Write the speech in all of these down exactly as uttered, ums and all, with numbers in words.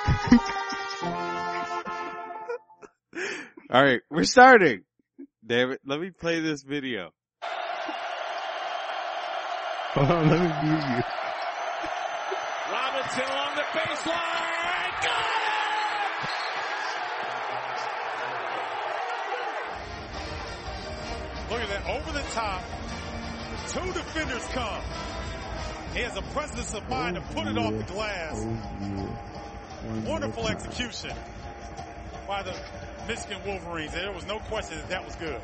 All right, we're starting. Damn it, let me play this video. Hold on, let me mute you. Robinson along the baseline. Got it! Look at that, over the top. Two defenders come. He has a presence of mind to put it off the glass. Wonderful execution by the Michigan Wolverines. There was no question that that was good.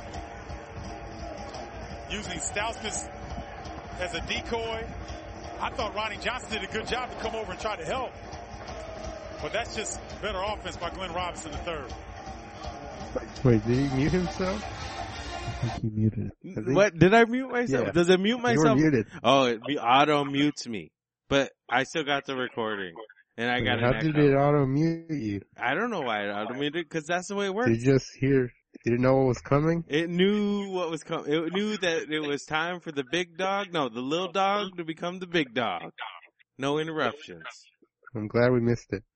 Using Stauskas as a decoy. I thought Ronnie Johnson did a good job to come over and try to help. But that's just better offense by Glenn Robinson the third. Wait, did he mute himself? I think he muted it. What? Did I mute myself? Yeah. Does it mute myself? You were muted. Oh, it auto mutes me. But I still got the recording. And I got How an did echo. it auto mute you? I don't know why it auto muted, because that's the way it works. Did you just hear, did it know what was coming? It knew what was coming. It knew that it was time for the big dog, no, the little dog to become the big dog. No interruptions. I'm glad we missed it.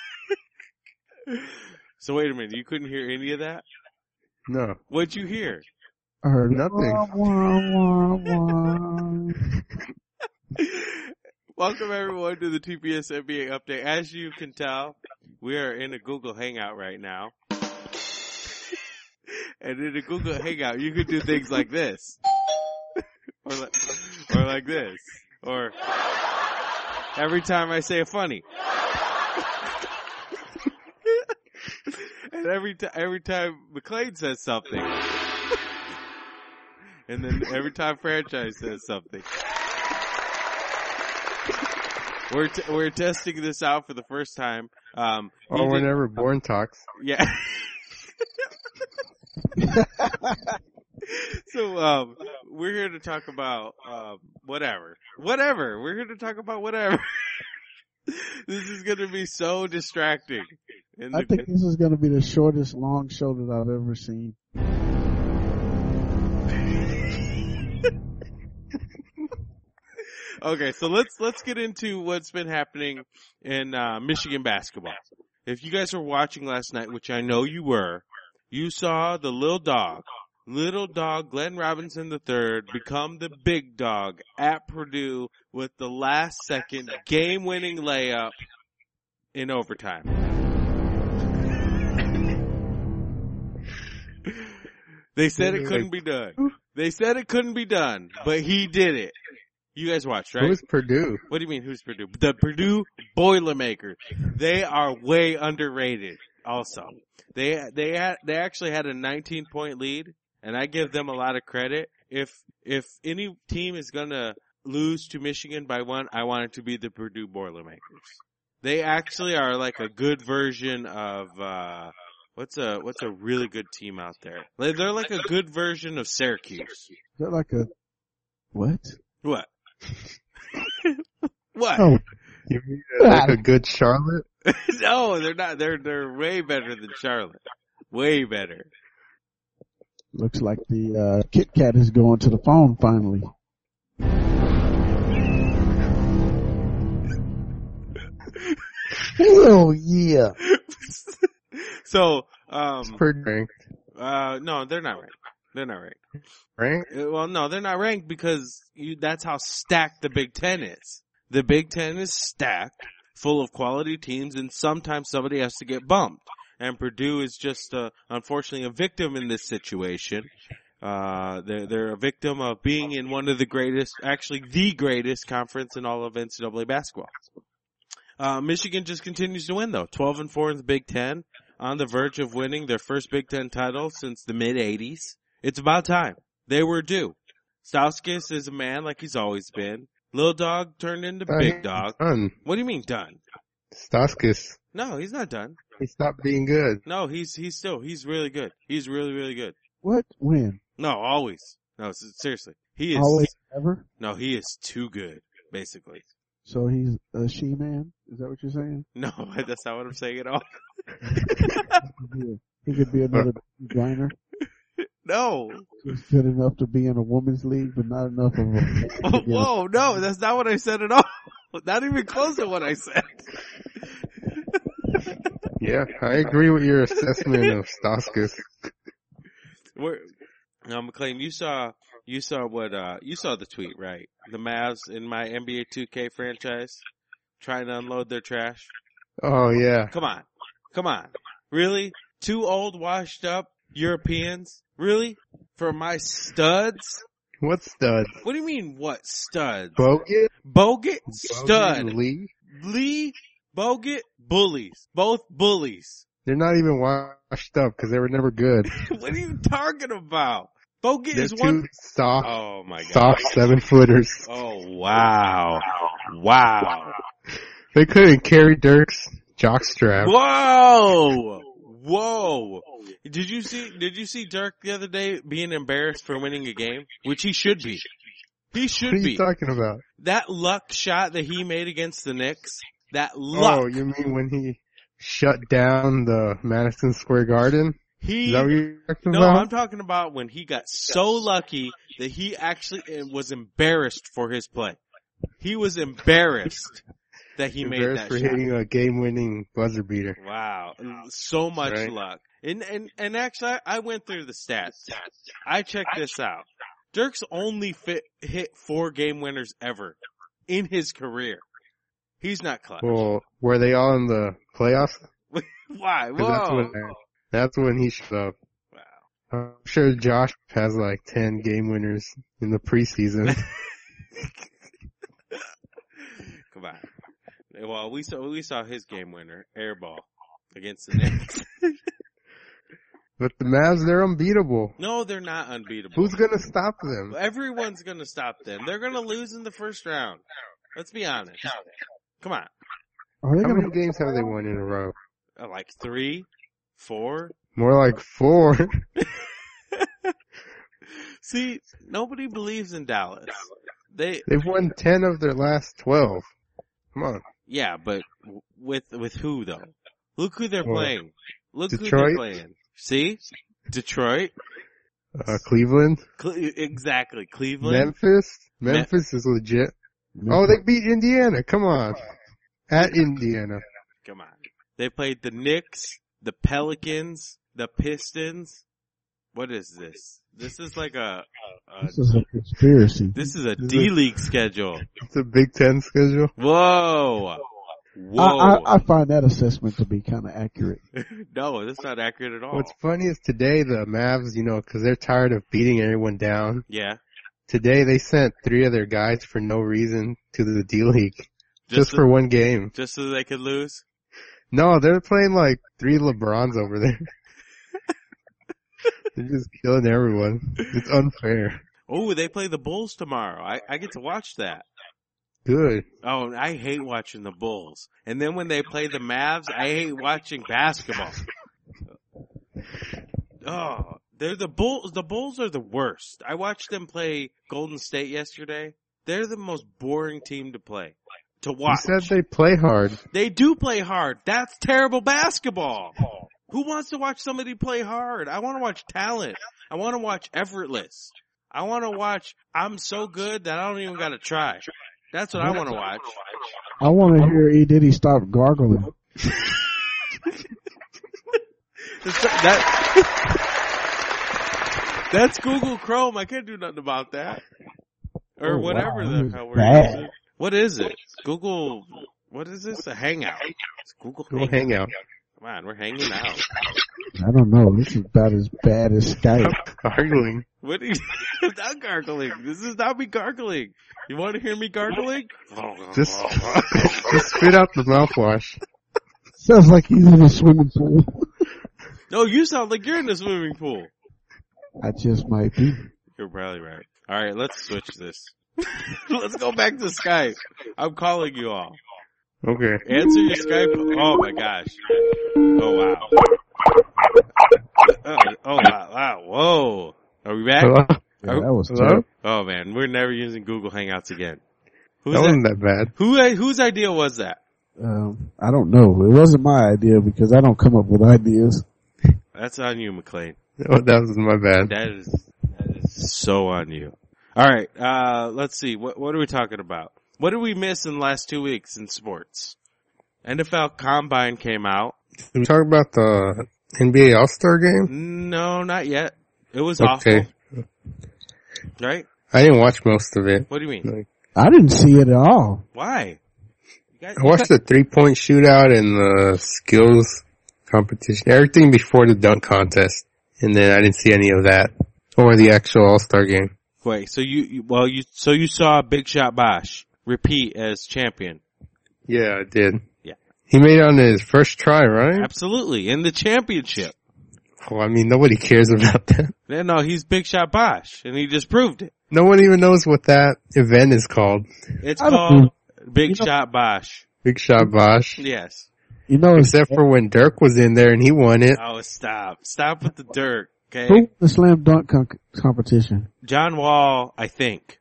So wait a minute, you couldn't hear any of that? No. What'd you hear? I heard Nothing. Wah, wah, wah. Welcome everyone to the T P S N B A update. As you can tell, we are in a Google Hangout right now. And in a Google Hangout, you can do things like this. or, like, or like this. Or every time I say a funny. And every, t- every time McLean says something. And then every time Franchise says something. We're t- we're testing this out for the first time. Um, Or did- whenever Born talks. Yeah. So um, we're here to talk about um, whatever, whatever. We're here to talk about whatever. This is going to be so distracting. In I the- think this is going to be the shortest long show that I've ever seen. Okay, so let's let's get into what's been happening in uh, Michigan basketball. If you guys were watching last night, which I know you were, you saw the little dog, little dog Glenn Robinson the third become the big dog at Purdue with the last second game-winning layup in overtime. They said it couldn't be done. They said it couldn't be done, but he did it. You guys watched, right? Who's Purdue? What do you mean, who's Purdue? The Purdue Boilermakers. They are way underrated also. They, they had, they actually had a nineteen point lead, and I give them a lot of credit. If, if any team is gonna lose to Michigan by one, I want it to be the Purdue Boilermakers. They actually are like a good version of, uh, what's a, what's a really good team out there? Like, they're like a good version of Syracuse. Is that like a, what? What? What? Oh, You mean like a good Charlotte? No, they're not. They're they're way better than Charlotte. Way better. looks like the uh, Kit Kat is going to the phone finally. Hell yeah. So, um, Purdue ranked. uh, no, they're not ranked. They're not ranked. Ranked? Uh, Well, no, they're not ranked because you, that's how stacked the Big Ten is. The Big Ten is stacked, full of quality teams, and sometimes somebody has to get bumped. And Purdue is just, uh, unfortunately, a victim in this situation. Uh, they're, they're a victim of being in one of the greatest, actually the greatest conference in all of N C double A basketball. Uh, Michigan just continues to win though. twelve and four in the Big Ten, on the verge of winning their first Big Ten title since the mid eighties. It's about time. They were due. Stauskas is a man like he's always been. Little dog turned into Uh, big he's dog. Done. What do you mean done? Stauskas. No, he's not done. He stopped being good. No, he's, he's still, he's really good. He's really, really good. What? When? No, always. No, s- seriously. He is, Always, ever? no, he is too good, basically. So he's a she-man? Is that what you're saying? No, that's not what I'm saying at all. Yeah. He could be another designer. No. He's good enough to be in a woman's league, but not enough of a... Oh, whoa, no, that's not what I said at all. Not even close to what I said. Yeah, I agree with your assessment of Stauskas. Where, now, McLean, you saw you saw what uh you saw the tweet, right? The Mavs in my N B A two K franchise trying to unload their trash. Oh yeah. Come on, come on, really? Two old, washed up Europeans, really? For my studs? What stud? What do you mean? What studs? Bogut? Bogut, stud. Bogut, Lee? Lee, Bogut, bullies. Both bullies. They're not even washed up because they were never good. What are you talking about? Bogut They're is two one. soft, Oh my god. soft seven footers. Oh wow. Wow. They couldn't carry Dirk's jockstrap. Whoa. Whoa. Did you see, did you see Dirk the other day being embarrassed for winning a game? Which he should be. He should What are be. you talking about? That luck shot that he made against the Knicks, that luck. Oh, you mean when he shut down the Madison Square Garden? He, Is that what you're talking no, about? I'm talking about when he got so lucky that he actually was embarrassed for his play. He was embarrassed that he made Embarrassed that for shot. hitting a game-winning buzzer beater. Wow. So much Right. luck. And, and, and actually, I, I went through the stats. I checked this out. Dirk's only fit, hit four game winners ever in his career. He's not clutch. Well, were they all in the playoffs? Why? 'Cause that's Whoa. when, that's when he showed up. Wow. I'm sure Josh has like ten game winners in the preseason. Come on. Well, we saw, we saw his game winner, air ball, against the Knicks. But the Mavs, they're unbeatable. No, they're not unbeatable. Who's gonna stop them? Everyone's gonna stop them. They're gonna lose in the first round. Let's be honest. Come on. Are they How gonna many games have they won in a row? Uh, Like three, four. More like four. See, nobody believes in Dallas. They, They've won ten of their last twelve. Come on. yeah, but with, with who though? Look who they're Well, playing. Look who Detroit? they're playing. See? Detroit? Uh, Cleveland? Cle- exactly. Cleveland? Memphis? Memphis is legit. Oh, they beat Indiana. Come on. At Indiana. Come on. They played the Knicks, the Pelicans, the Pistons. What is this? This is like a, a This is a conspiracy. this is a This is D a- League schedule. It's a Big Ten schedule. Whoa. I, Whoa. I, I find that assessment to be kind of accurate. No, that's not accurate at all. What's funny is today the Mavs, you know, because they're tired of beating everyone down. Yeah. Today they sent three of their guys for no reason to the D League. Just, so- for one game. Just so they could lose? No, they're playing like three LeBrons over there. They're just killing everyone. It's unfair. Oh, they play the Bulls tomorrow. I, I get to watch that. Good. Oh, I hate watching the Bulls. And then when they play the Mavs, I hate watching basketball. Oh, they're the Bulls. The Bulls are the worst. I watched them play Golden State yesterday. They're the most boring team to play, to You watch. said they play hard. They do play hard. That's terrible basketball. Who wants to watch somebody play hard? I want to watch talent. I want to watch effortless. I want to watch I'm so good that I don't even got to try. That's what I want to watch. I want to hear E. Diddy stop gargling. that, that's Google Chrome. I can't do nothing about that. Or Oh, whatever wow, the that was hell we're bad. using. What is it? Google, what is this? A Hangout. It's Google Go Hangout. hang out. Come on, we're hanging out. I don't know. This is about as bad as Skype. Stop gargling. What are you, I'm not gargling. This is not me gargling. You want to hear me gargling? Just, just spit out the mouthwash. Sounds like he's in a swimming pool. No, you sound like you're in the swimming pool. I just might be. You're probably right. Alright, let's switch this. Let's go back to Skype. I'm calling you all. Okay. Answer your Skype. Oh my gosh. Oh wow. Oh, oh wow, wow. Whoa. Are we back? Hello? Yeah, that was Hello? terrible. Oh man, we're never using Google Hangouts again. Who's That that? wasn't that bad. Who, whose idea was that? Um, I don't know. It wasn't my idea because I don't come up with ideas. That's on you, McLean. Oh, that was my bad. That is, that is so on you. Alright, uh, let's see. What, what are we talking about? What did we miss in the last two weeks in sports? N F L Combine came out. Did we talk about the N B A All-Star game? No, not yet. It was Okay. awful. Right? I didn't watch most of it. What do you mean? Like, I didn't see it at all. Why? You guys, I watched the three-point shootout and the skills competition, everything before the dunk contest, and then I didn't see any of that or the actual All-Star game. Wait, so you, you well you so you saw Big Shot Bosh repeat as champion? Yeah, I did. Yeah. He made it on his first try, right? Absolutely, in the championship. Well, I mean, nobody cares about that. Yeah, no, he's Big Shot Bosh, and he just proved it. No one even knows what that event is called. It's I don't called Big You know- Shot Bosh. Big Shot Bosh. Yes. You know, it's, Except for when Dirk was in there and he won it. Oh, stop. Stop with the dirt, okay? who won the slam dunk com- competition? John Wall, I think.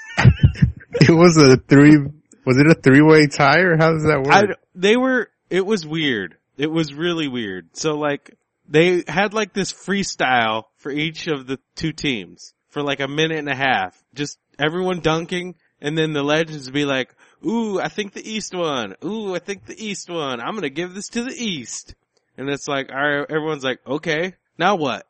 It was a three, was it a three-way tie or how does that work? I, they were, it was weird. It was really weird. So like, they had like this freestyle for each of the two teams for like a minute and a half. Just everyone dunking, and then the legends would be like, ooh, I think the East won. Ooh, I think the East won. I'm gonna give this to the East. And it's like, alright, everyone's like, okay, now what?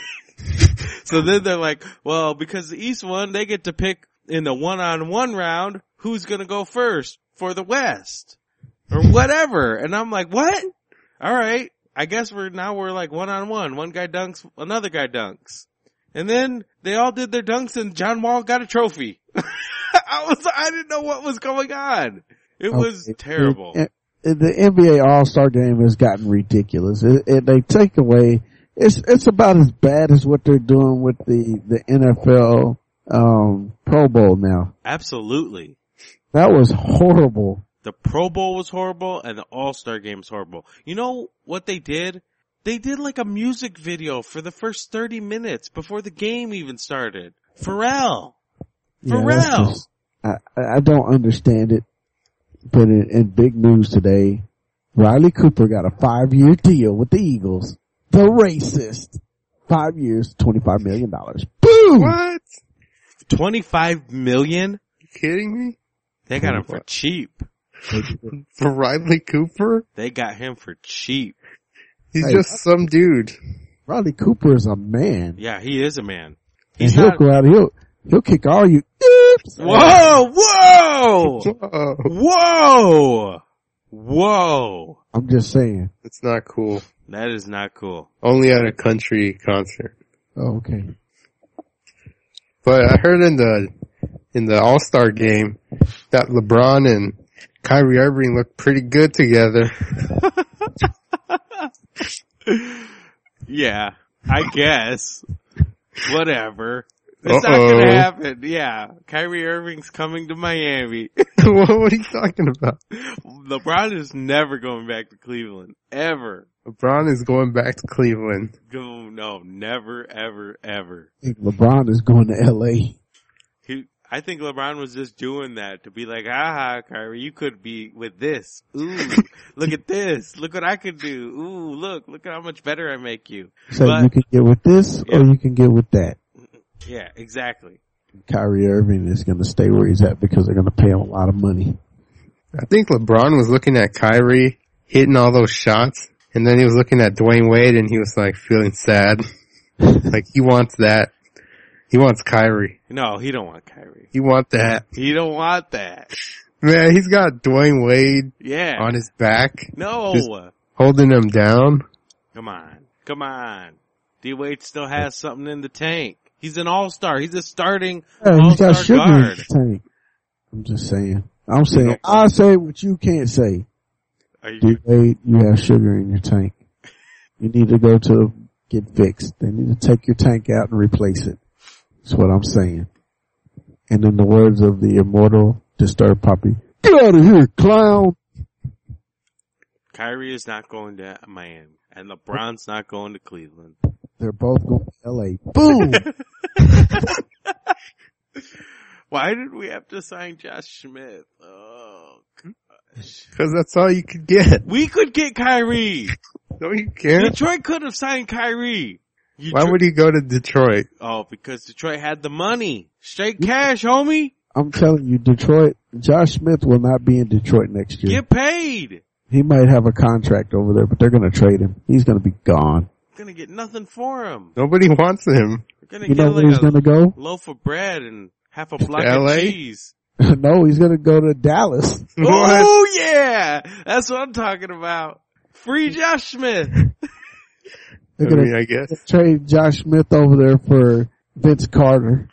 So then they're like, well, because the East won, they get to pick in the one-on-one round who's gonna go first for the West. Or whatever. And I'm like, what? Alright, I guess we're, now we're like one-on-one. One guy dunks, another guy dunks. And then they all did their dunks and John Wall got a trophy. I was, I didn't know what was going on. It was Okay. terrible. It- it- the N B A All-Star game has gotten ridiculous. It, it, they take away, it's, it's about as bad as what they're doing with the, the N F L, um, Pro Bowl now. Absolutely. That was horrible. The Pro Bowl was horrible and the All-Star game was horrible. You know what they did? They did like a music video for the first thirty minutes before the game even started. Pharrell. Yeah, Pharrell. that's just- I, I don't understand it. But in, in big news today, Riley Cooper got a five-year deal with the Eagles. The racist. Five years, twenty-five million dollars. Boom! What? twenty-five million? You kidding me? They got him for cheap. For Riley Cooper? They got him for cheap. He's Hey, just some dude. Riley Cooper is a man. Yeah, he is a man. And He's he'll not. go out, he'll, he'll kick all you. Whoa! Whoa! Oh, Whoa! Whoa! I'm just saying. it's not cool. That is not cool. Only at a country concert. Oh, okay. But I heard in the, in the All-Star game that LeBron and Kyrie Irving looked pretty good together. Yeah, I guess. Whatever. It's Uh-oh. not gonna happen. Yeah. Kyrie Irving's coming to Miami. what, what are you talking about? LeBron is never going back to Cleveland. Ever. LeBron is going back to Cleveland. Go, no, never, ever, ever. I think LeBron is going to L A. He, I think LeBron was just doing that to be like, aha, Kyrie, you could be with this. Ooh, look at this. Look what I could do. Ooh, look, look at how much better I make you. So But- you can get with this Yeah. or you can get with that. Yeah, exactly. Kyrie Irving is going to stay where he's at because they're going to pay him a lot of money. I think LeBron was looking at Kyrie hitting all those shots, and then he was looking at Dwayne Wade and he was like feeling sad. Like he wants that. He wants Kyrie. No, he don't want Kyrie. He wants that. He don't want that. Man, he's got Dwayne Wade Yeah. on his back, No. Just- holding him down. Come on. Come on. D-Wade still has something in the tank. He's an all-star. He's a starting Yeah, he's got all-star sugar in guard. his tank. I'm just saying. I'm saying, I say what you can't say. Are you, Dude, Wade, you have sugar in your tank. You need to go to get fixed. They need to take your tank out and replace it. That's what I'm saying. And in the words of the immortal Disturbed Poppy, get out of here, clown! Kyrie is not going to Miami, and LeBron's not going to Cleveland. They're both going to L A. Boom! Why did we have to sign Josh Smith? Oh, gosh. Cause that's all you could get. We could get Kyrie. No, you can't. Detroit could have signed Kyrie. You Why dr- would he go to Detroit? Oh, because Detroit had the money. Straight cash, homie. I'm telling you, Detroit, Josh Smith will not be in Detroit next year. Get paid. He might have a contract over there, but they're going to trade him. He's going to be gone. Gonna get nothing for him. Nobody wants him. We're gonna You get know where like he's a going to go? loaf of bread and half a block L A? of cheese. No, he's going to go to Dallas. What? Oh yeah, that's what I'm talking about. Free Josh Smith. I They're going mean, to I guess. trade Josh Smith over there for Vince Carter.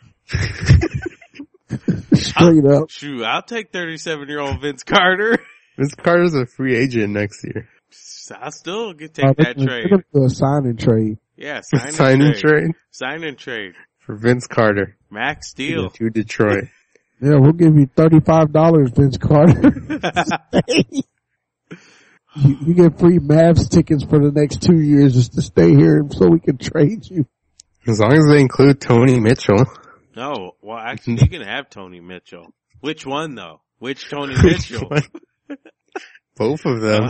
Straight up. Shoot, I'll take thirty-seven year old Vince Carter. Vince Carter's a free agent next year. I'll still get take Uh, they're that gonna- trade. They're going to do a sign and trade. Yeah, sign and Sign and trade. trade Sign and trade. for Vince Carter Max Steel. to Detroit. Yeah, we'll give you thirty-five dollars, Vince Carter. you, you get free Mavs tickets for the next two years just to stay here so we can trade you. As long as they include Tony Mitchell. No, well actually you can have Tony Mitchell. Which one though? Which Tony Mitchell? Both of them.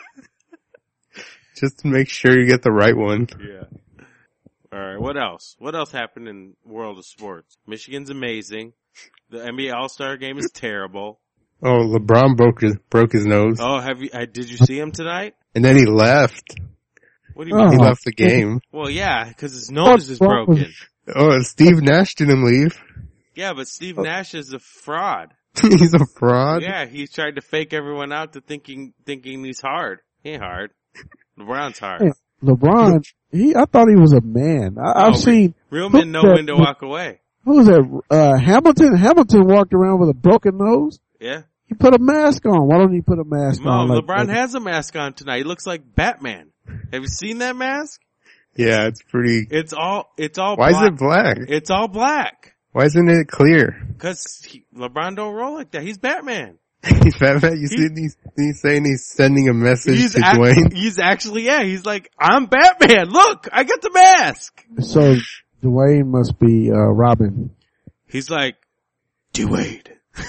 Just to make sure you get the right one. Yeah. Alright, what else? What else happened in world of sports? Michigan's amazing. The N B A All-Star game is terrible. Oh, LeBron broke his, broke his nose. Oh, have you, uh, did you see him tonight? And then he left. What do you mean? He Oh. left the game. Well, yeah, cause his nose is What was- broken. Oh, and Steve Nash didn't leave. Yeah, but Steve Nash is a fraud. He's a fraud. Yeah, he tried to fake everyone out to thinking, thinking he's hard. He ain't hard. LeBron's hard. Hey, LeBron, he, I thought he was a man. I, I've Oh, seen, Real men know when to walk away. who was that, uh, Hamilton? Hamilton walked around with a broken nose. Yeah. He put a mask on. Why don't he put a mask No, on? like LeBron that? has a mask on tonight. He looks like Batman. Have you seen that mask? Yeah, it's pretty. It's all, it's all Why black. is it black? It's all black. Why isn't it clear? Cause he, LeBron don't roll like that. He's Batman. He's Batman. You He- see, he's, he's saying he's sending a message He's, to act- Dwayne. he's actually, yeah, he's like, I'm Batman. Look, I got the mask. So Dwayne must be, uh, Robin. He's like, Dwayne.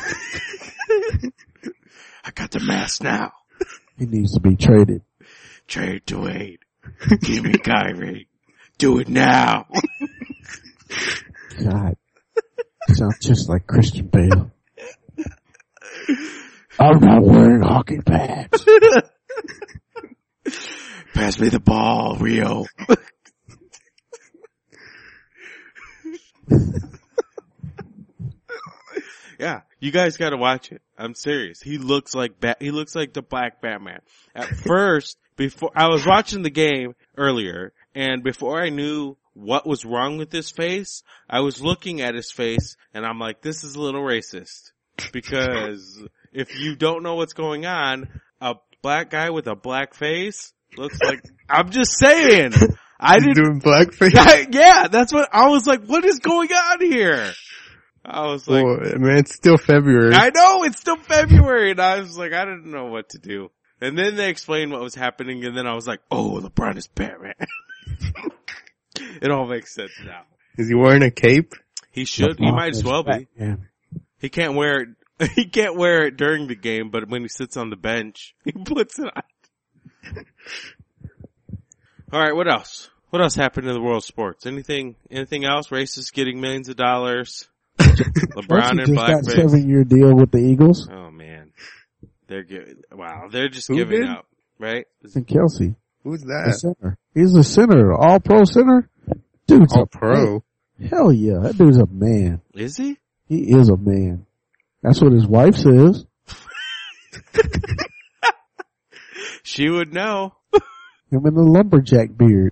I got the mask now. He needs to be traded. Trade Dwayne. Give me Kyrie. Do it now. God. Sounds just like Christian Bale. I'm not wearing hockey pads. Pass me the ball, Rio. Yeah, you guys gotta watch it. I'm serious. He looks like Bat, he looks like the Black Batman. At first, before, I was watching the game earlier, and before I knew what was wrong with his face, I was looking at his face, and I'm like, this is a little racist. Because if you don't know what's going on, a black guy with a black face looks like, I'm just saying. I He's didn't, doing blackface. I, yeah, that's what, I was like, what is going on here? I was like, Well, man, it's still February. I know, it's still February, and I was like, I didn't know what to do. And then they explained what was happening, and then I was like, oh, LeBron is Batman. It all makes sense now. Is he wearing a cape? He should, he might as well be. Yeah. He can't wear it, he can't wear it during the game, but when he sits on the bench, he puts it on. Alright, what else? What else happened in the world of sports? Anything, anything else? Racists getting millions of dollars? LeBron Kelsey and just got blackface. seven year deal with the Eagles. Oh man. They're giving, wow, they're just Who giving did? up, right? And Kelsey, Who's the that? center. He's a center, all pro center. Dude's All a pro. Hell yeah, that dude's a man. Is he? He is a man. That's what his wife says. She would know. Him and the lumberjack beard.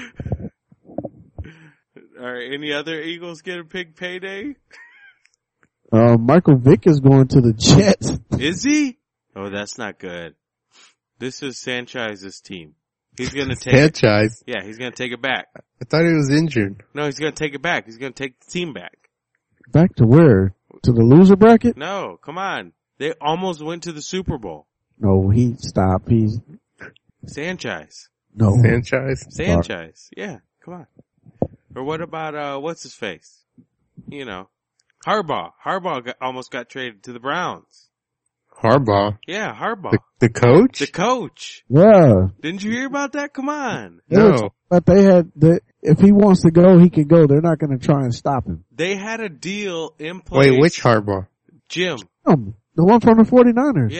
Alright, any other Eagles get a big payday? Uh, Michael Vick is going to the Jets. Is he? Oh, that's not good. This is Sanchez's team. He's gonna take it. Franchise. Yeah, he's gonna take it back. I thought he was injured. No, he's gonna take it back. He's gonna take the team back. Back to where? To the loser bracket? No, come on. They almost went to the Super Bowl. No, he stopped. He's, Sanchez. no. Franchise. Sanchez. Yeah, come on. Or what about, uh, what's his face? You know, Harbaugh. Harbaugh got, almost got traded to the Browns. Harbaugh. Yeah, Harbaugh. The, the coach? The coach. Yeah. Didn't you hear about that? Come on. No. But they had, the, if he wants to go, he can go. They're not going to try and stop him. They had a deal in place. Wait, which Harbaugh? Jim. Um, the one from the forty-niners. Yeah.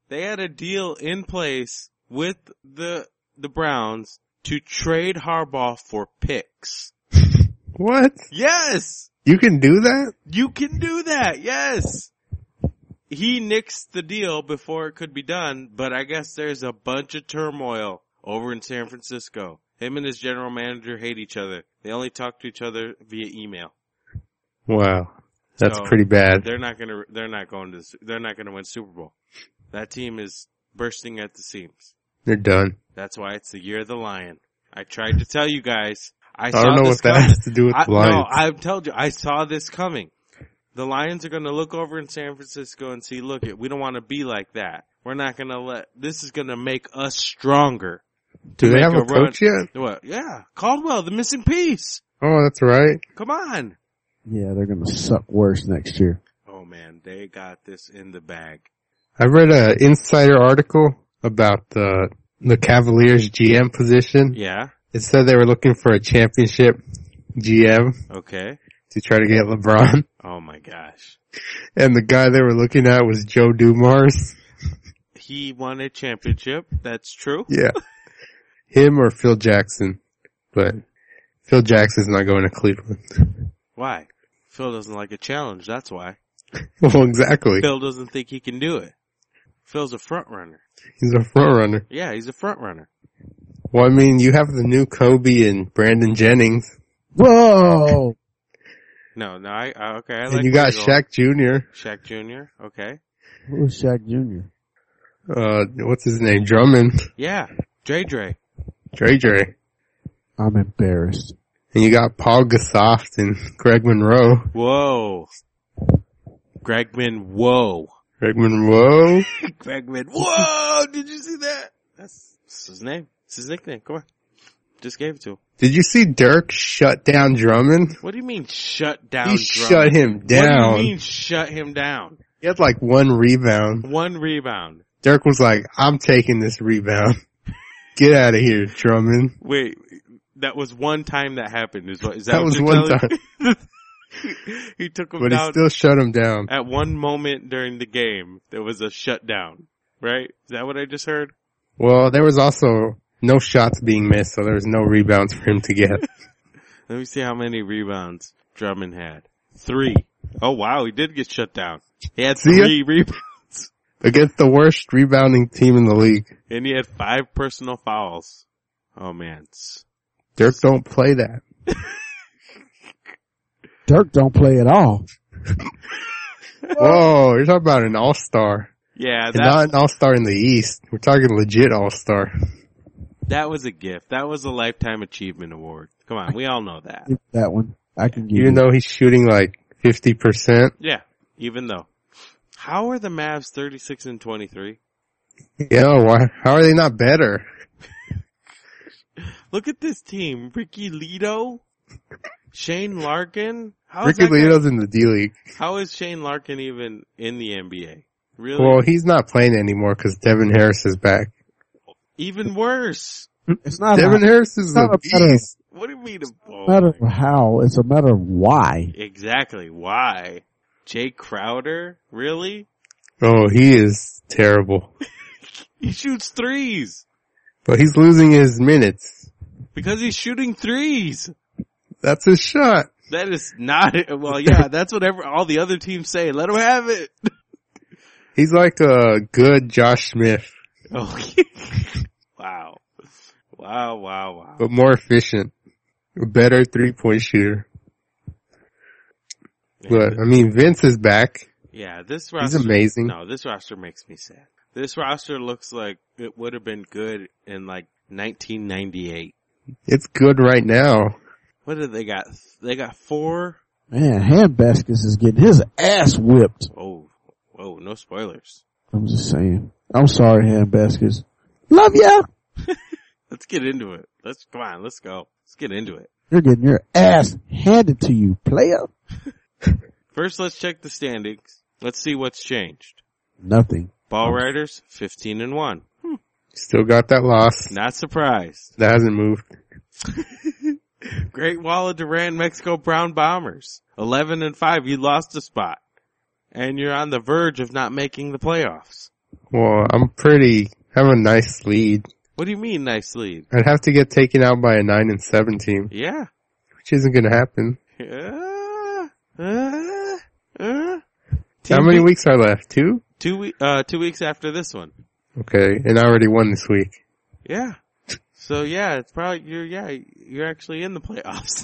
They had a deal in place with the the Browns to trade Harbaugh for picks. What? Yes! You can do that? You can do that, yes! He nixed the deal before it could be done, but I guess there's a bunch of turmoil over in San Francisco. Him and his general manager hate each other. They only talk to each other via email. Wow. That's So, pretty bad. They're not gonna, they're not going to, they're not gonna win Super Bowl. That team is bursting at the seams. They're done. That's why it's the year of the lion. I tried to tell you guys. I, I saw don't know this what that coming. has to do with I, the Lions. No, I've told you. I saw this coming. The Lions are going to look over in San Francisco and see, look, it, we don't want to be like that. We're not going to let, this is going to make us stronger. Do they make have a, a run. coach yet? What? Yeah. Caldwell, the missing piece. Oh, that's right. Come on. Yeah, they're gonna suck worse next year. Oh man, they got this in the bag. I read an insider article about the the Cavaliers G M position. Yeah. It said they were looking for a championship G M Okay. to try to get LeBron. Oh my gosh. And the guy they were looking at was Joe Dumars. He won a championship. That's true. Yeah. Him or Phil Jackson. But Phil Jackson's not going to Cleveland. Why? Phil doesn't like a challenge. That's why. Well, exactly. Phil doesn't think he can do it. Phil's a front runner. He's a front runner. Yeah, he's a front runner. Well, I mean, you have the new Kobe and Brandon Jennings. Whoa! No, no, I, I okay. I like And you where got you're going. Shaq Junior Shaq Junior Okay. Who's Shaq Junior? Uh, what's his name? Drummond. Yeah. Dre Dre. Dre Dre. I'm embarrassed. And you got Paul Gasol and Greg Monroe. Whoa. Gregman, whoa. Greg Monroe? Gregman, whoa! Did you see that? That's, that's his name. It's his nickname. Come on. Just gave it to him. Did you see Dirk shut down Drummond? What do you mean shut down He Drummond? shut him down. What do you mean shut him down? He had like one rebound. One rebound. Dirk was like, I'm taking this rebound. Get out of here, Drummond. Wait, that was one time that happened. Is, what, is that, That what was you're one telling time. me? He took him But he down still shut him down. at one moment during the game. There was a shutdown, right? Is that what I just heard? Well, there was also no shots being missed, so there was no rebounds for him to get. Let me see how many rebounds Drummond had. Three. Oh wow, he did get shut down. He had See ya? three rebounds. Against the worst rebounding team in the league. And he had five personal fouls. Oh man. It's- Dirk don't play that. Dirk don't play at all. Whoa, you're talking about an all-star. Yeah, And not that, an all-star in the East. We're talking legit all-star. that was a gift. That was a Lifetime Achievement Award. Come on, we all know that. Give that one. I can give Even you. though he's shooting like fifty percent. Yeah, even though. How are the Mavs thirty-six and twenty-three? Yeah, why, how are they not better? Look at this team. Ricky Lito, Shane Larkin. How is Ricky that guy- Lito's in the D-League. How is Shane Larkin even in the N B A? Really? Well, he's not playing anymore because Devin Harris is back. Even worse. It's not Devin a Harris is not a a matter- beast. What do you mean? Oh, matter of how. It's a matter of why. exactly. Why? Jay Crowder? Really? Oh, he is terrible. He shoots threes. But he's losing his minutes. Because he's shooting threes. That's his shot. That is not it. Well, yeah, that's what every, all the other teams say. Let him have it. He's like a good Josh Smith, Oh, wow. Wow, wow, wow. but more efficient. A better three-point shooter. But, I mean, Vince is back. Yeah, this He's roster. amazing. No, this roster makes me sad. This roster looks like it would have been good in like nineteen ninety-eight. It's good right now. What did they got? They got four. Man, Handbaskets is getting his ass whipped. Oh, whoa, no spoilers. I'm just saying. I'm sorry, Handbaskets. Love ya! Let's get into it. Let's, come on, let's go. Let's get into it. You're getting your ass handed to you, player. First, let's check the standings. Let's see what's changed. Nothing. Ball Riders, fifteen and one. Still got that loss. Not surprised. That hasn't moved. Great Wall of Durant, Mexico Brown Bombers, eleven and five. You lost a spot. And you're on the verge of not making the playoffs. Well, I'm pretty, I have a nice lead. What do you mean, nice lead? I'd have to get taken out by a nine and seven team, Yeah. which isn't going to happen. Uh, uh, uh. How many weeks are left? Two? Two, we- uh, two weeks after this one. Okay, and I already won this week. Yeah. So yeah, it's probably, you're, yeah, you're actually in the playoffs.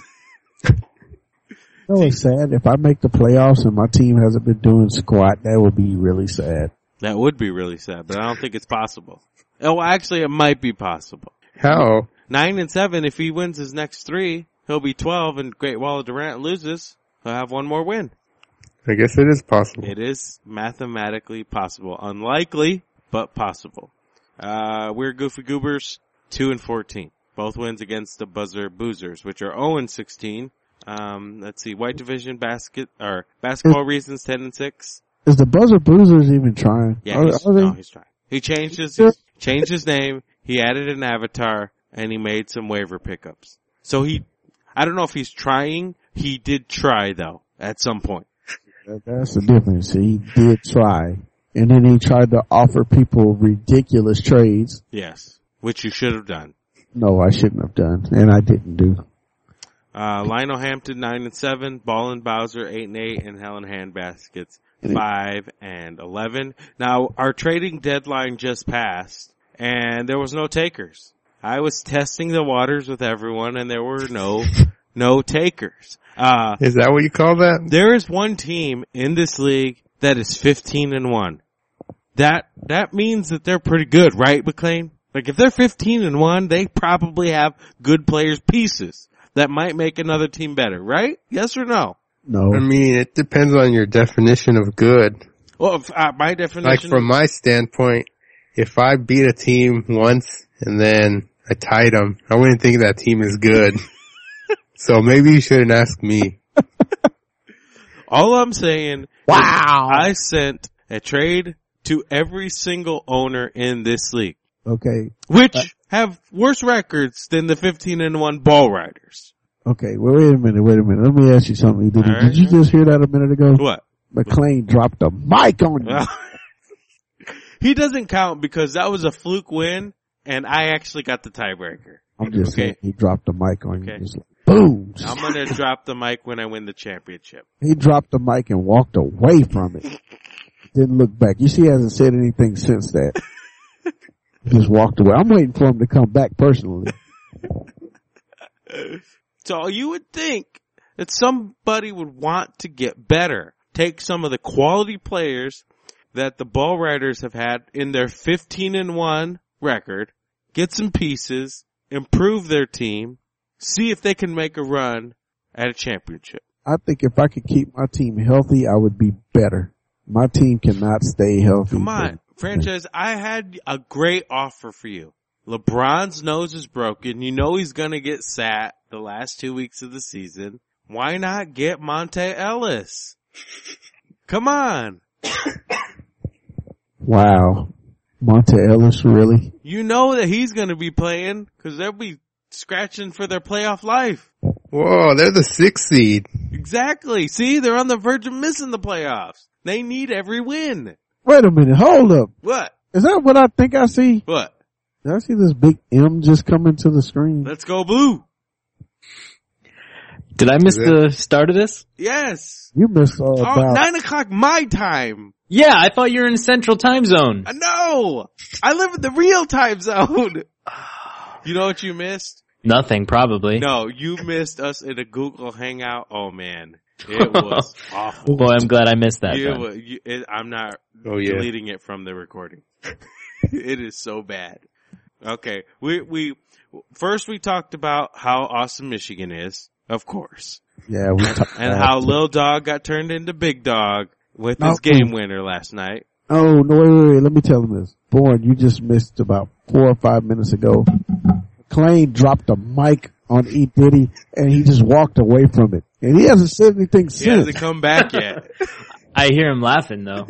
You know what's sad? If I make the playoffs and my team hasn't been doing squat, that would be really sad. That would be really sad, but I don't think it's possible. Oh, actually, it might be possible. How? Nine and seven, if he wins his next three, he'll be twelve, and Great Wall of Durant loses, he'll have one more win. I guess it is possible. It is mathematically possible. Unlikely, but possible. Uh, we're Goofy Goobers, two and fourteen. Both wins against the Buzzer Boozers, which are oh and sixteen. Um, let's see, White Division basket, or Basketball Reasons, ten and six. Is the Buzzer Boozers even trying? Yeah, Are, he's, are they? no, he's trying. He changed his, he changed his name, he added an avatar, and he made some waiver pickups. So he, I don't know if he's trying, he did try though, at some point. That- That's the difference. He did try. And then he tried to offer people ridiculous trades. Yes. Which you should have done. No, I shouldn't have done. And I didn't do. Uh, Lionel Hampton, nine and seven, Ballin Bowser, eight and eight, and Helen Handbaskets, five and eleven. Now, our trading deadline just passed, and there was no takers. I was testing the waters with everyone, and there were no, no takers. Uh, Is that what you call that? there is one team in this league that is fifteen and one. That, that means that they're pretty good, right, McLean? Like, if they're fifteen and one, they probably have good players, pieces that might make another team better, right? Yes or no? No. I mean, it depends on your definition of good. Well, if, uh, my definition. Like from my standpoint, if I beat a team once and then I tied them, I wouldn't think that team is good. So maybe you shouldn't ask me. All I'm saying Wow. is I sent a trade to every single owner in this league, Okay. which Uh, have worse records than the fifteen and one Ball Riders. Okay. Well, wait a minute. Wait a minute. Let me ask you something. Did, All did right. you just hear that a minute ago? What? McLean dropped a mic on you. He doesn't count because that was a fluke win, and I actually got the tiebreaker. I'm just Okay. saying he dropped the mic on Okay. you. Just like, boom. I'm gonna drop the mic when I win the championship. He dropped the mic and walked away from it. Didn't look back. You see, he hasn't said anything since that. He just walked away. I'm waiting for him to come back personally. So you would think that somebody would want to get better. Take some of the quality players that the Ball Riders have had in their fifteen and one record, get some pieces, improve their team, see if they can make a run at a championship. I think if I could keep my team healthy, I would be better. My team cannot stay healthy. Come on, franchise, I had a great offer for you. LeBron's nose is broken. You know he's gonna get sat the last two weeks of the season. Why not get Monte Ellis? Come on. Wow. Monte Ellis, really? You know that he's gonna be playing because they'll be scratching for their playoff life. Whoa, they're the sixth seed. Exactly. See, they're on the verge of missing the playoffs. They need every win. Wait a minute. Hold up. What? Is that what I think I see? What? Did I see this big M just come into the screen? Let's go blue. Did I miss Is it? the start of this? Yes. You missed uh, Oh, about nine o'clock my time. Yeah, I thought you were in Central Time Zone. I know. I live in the real time zone. You know what you missed? Nothing, probably. No, you missed us in a Google Hangout. Oh man, it was awful. Boy, I'm glad I missed that. You then. wa- you- it- I'm not Oh yeah. deleting it from the recording. It is so bad. Okay, we we first we talked about how awesome Michigan is, of course, yeah, we talked and about how it. Lil Dog got turned into Big Dog with No. his game winner last night. Oh, no, wait, wait, wait. Let me tell him this. Boy, you just missed about four or five minutes ago. McLean dropped a mic on E. Diddy and he just walked away from it. And he hasn't said anything He since. hasn't come back yet. I hear him laughing though.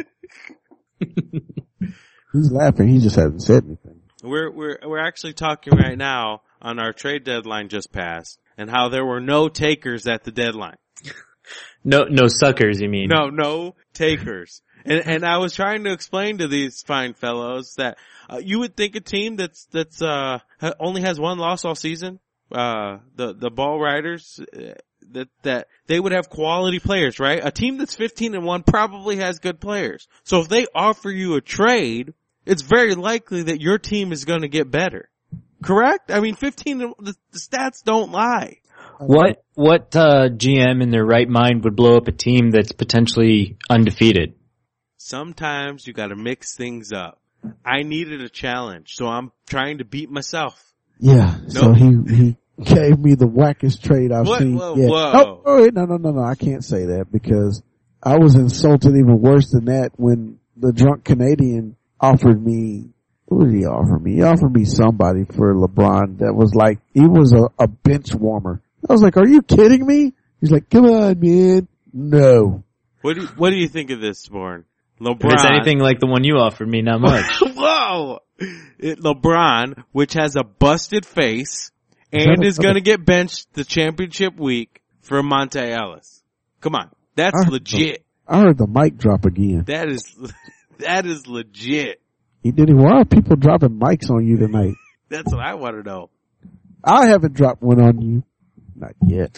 He's laughing. He just hasn't said anything. We're we're we're actually talking right now on our trade deadline just passed and how there were no takers at the deadline. No, no suckers, you mean? No, no takers. And, and I was trying to explain to these fine fellows that uh, you would think a team that's that's uh ha- only has one loss all season, uh the the Ball Riders, uh, that that they would have quality players, right? A team that's fifteen and one probably has good players. So if they offer you a trade, it's very likely that your team is going to get better. Correct? I mean, fifteen the, the stats don't lie. What what uh G M in their right mind would blow up a team that's potentially undefeated? Sometimes you gotta mix things up. I needed a challenge, so I'm trying to beat myself. Yeah. So Nope. he he gave me the wackest trade I've What? seen. Whoa, yeah. whoa. Oh, oh, wait, no, no, no, no. I can't say that because I was insulted even worse than that when the drunk Canadian offered me. What did he offer me? He offered me somebody for LeBron that was like he was a, a bench warmer. I was like, "Are you kidding me?" He's like, "Come on, man." No. What do you, what do you think of this, Born? LeBron. If it's anything like the one you offered me, not much. Whoa! It, LeBron, which has a busted face and that is a- gonna get benched the championship week for Monte Ellis. Come on. That's I- legit. I heard the mic drop again. That is, that is legit. He did. Why are people dropping mics on you tonight? That's what I want to know. I haven't dropped one on you. Not yet.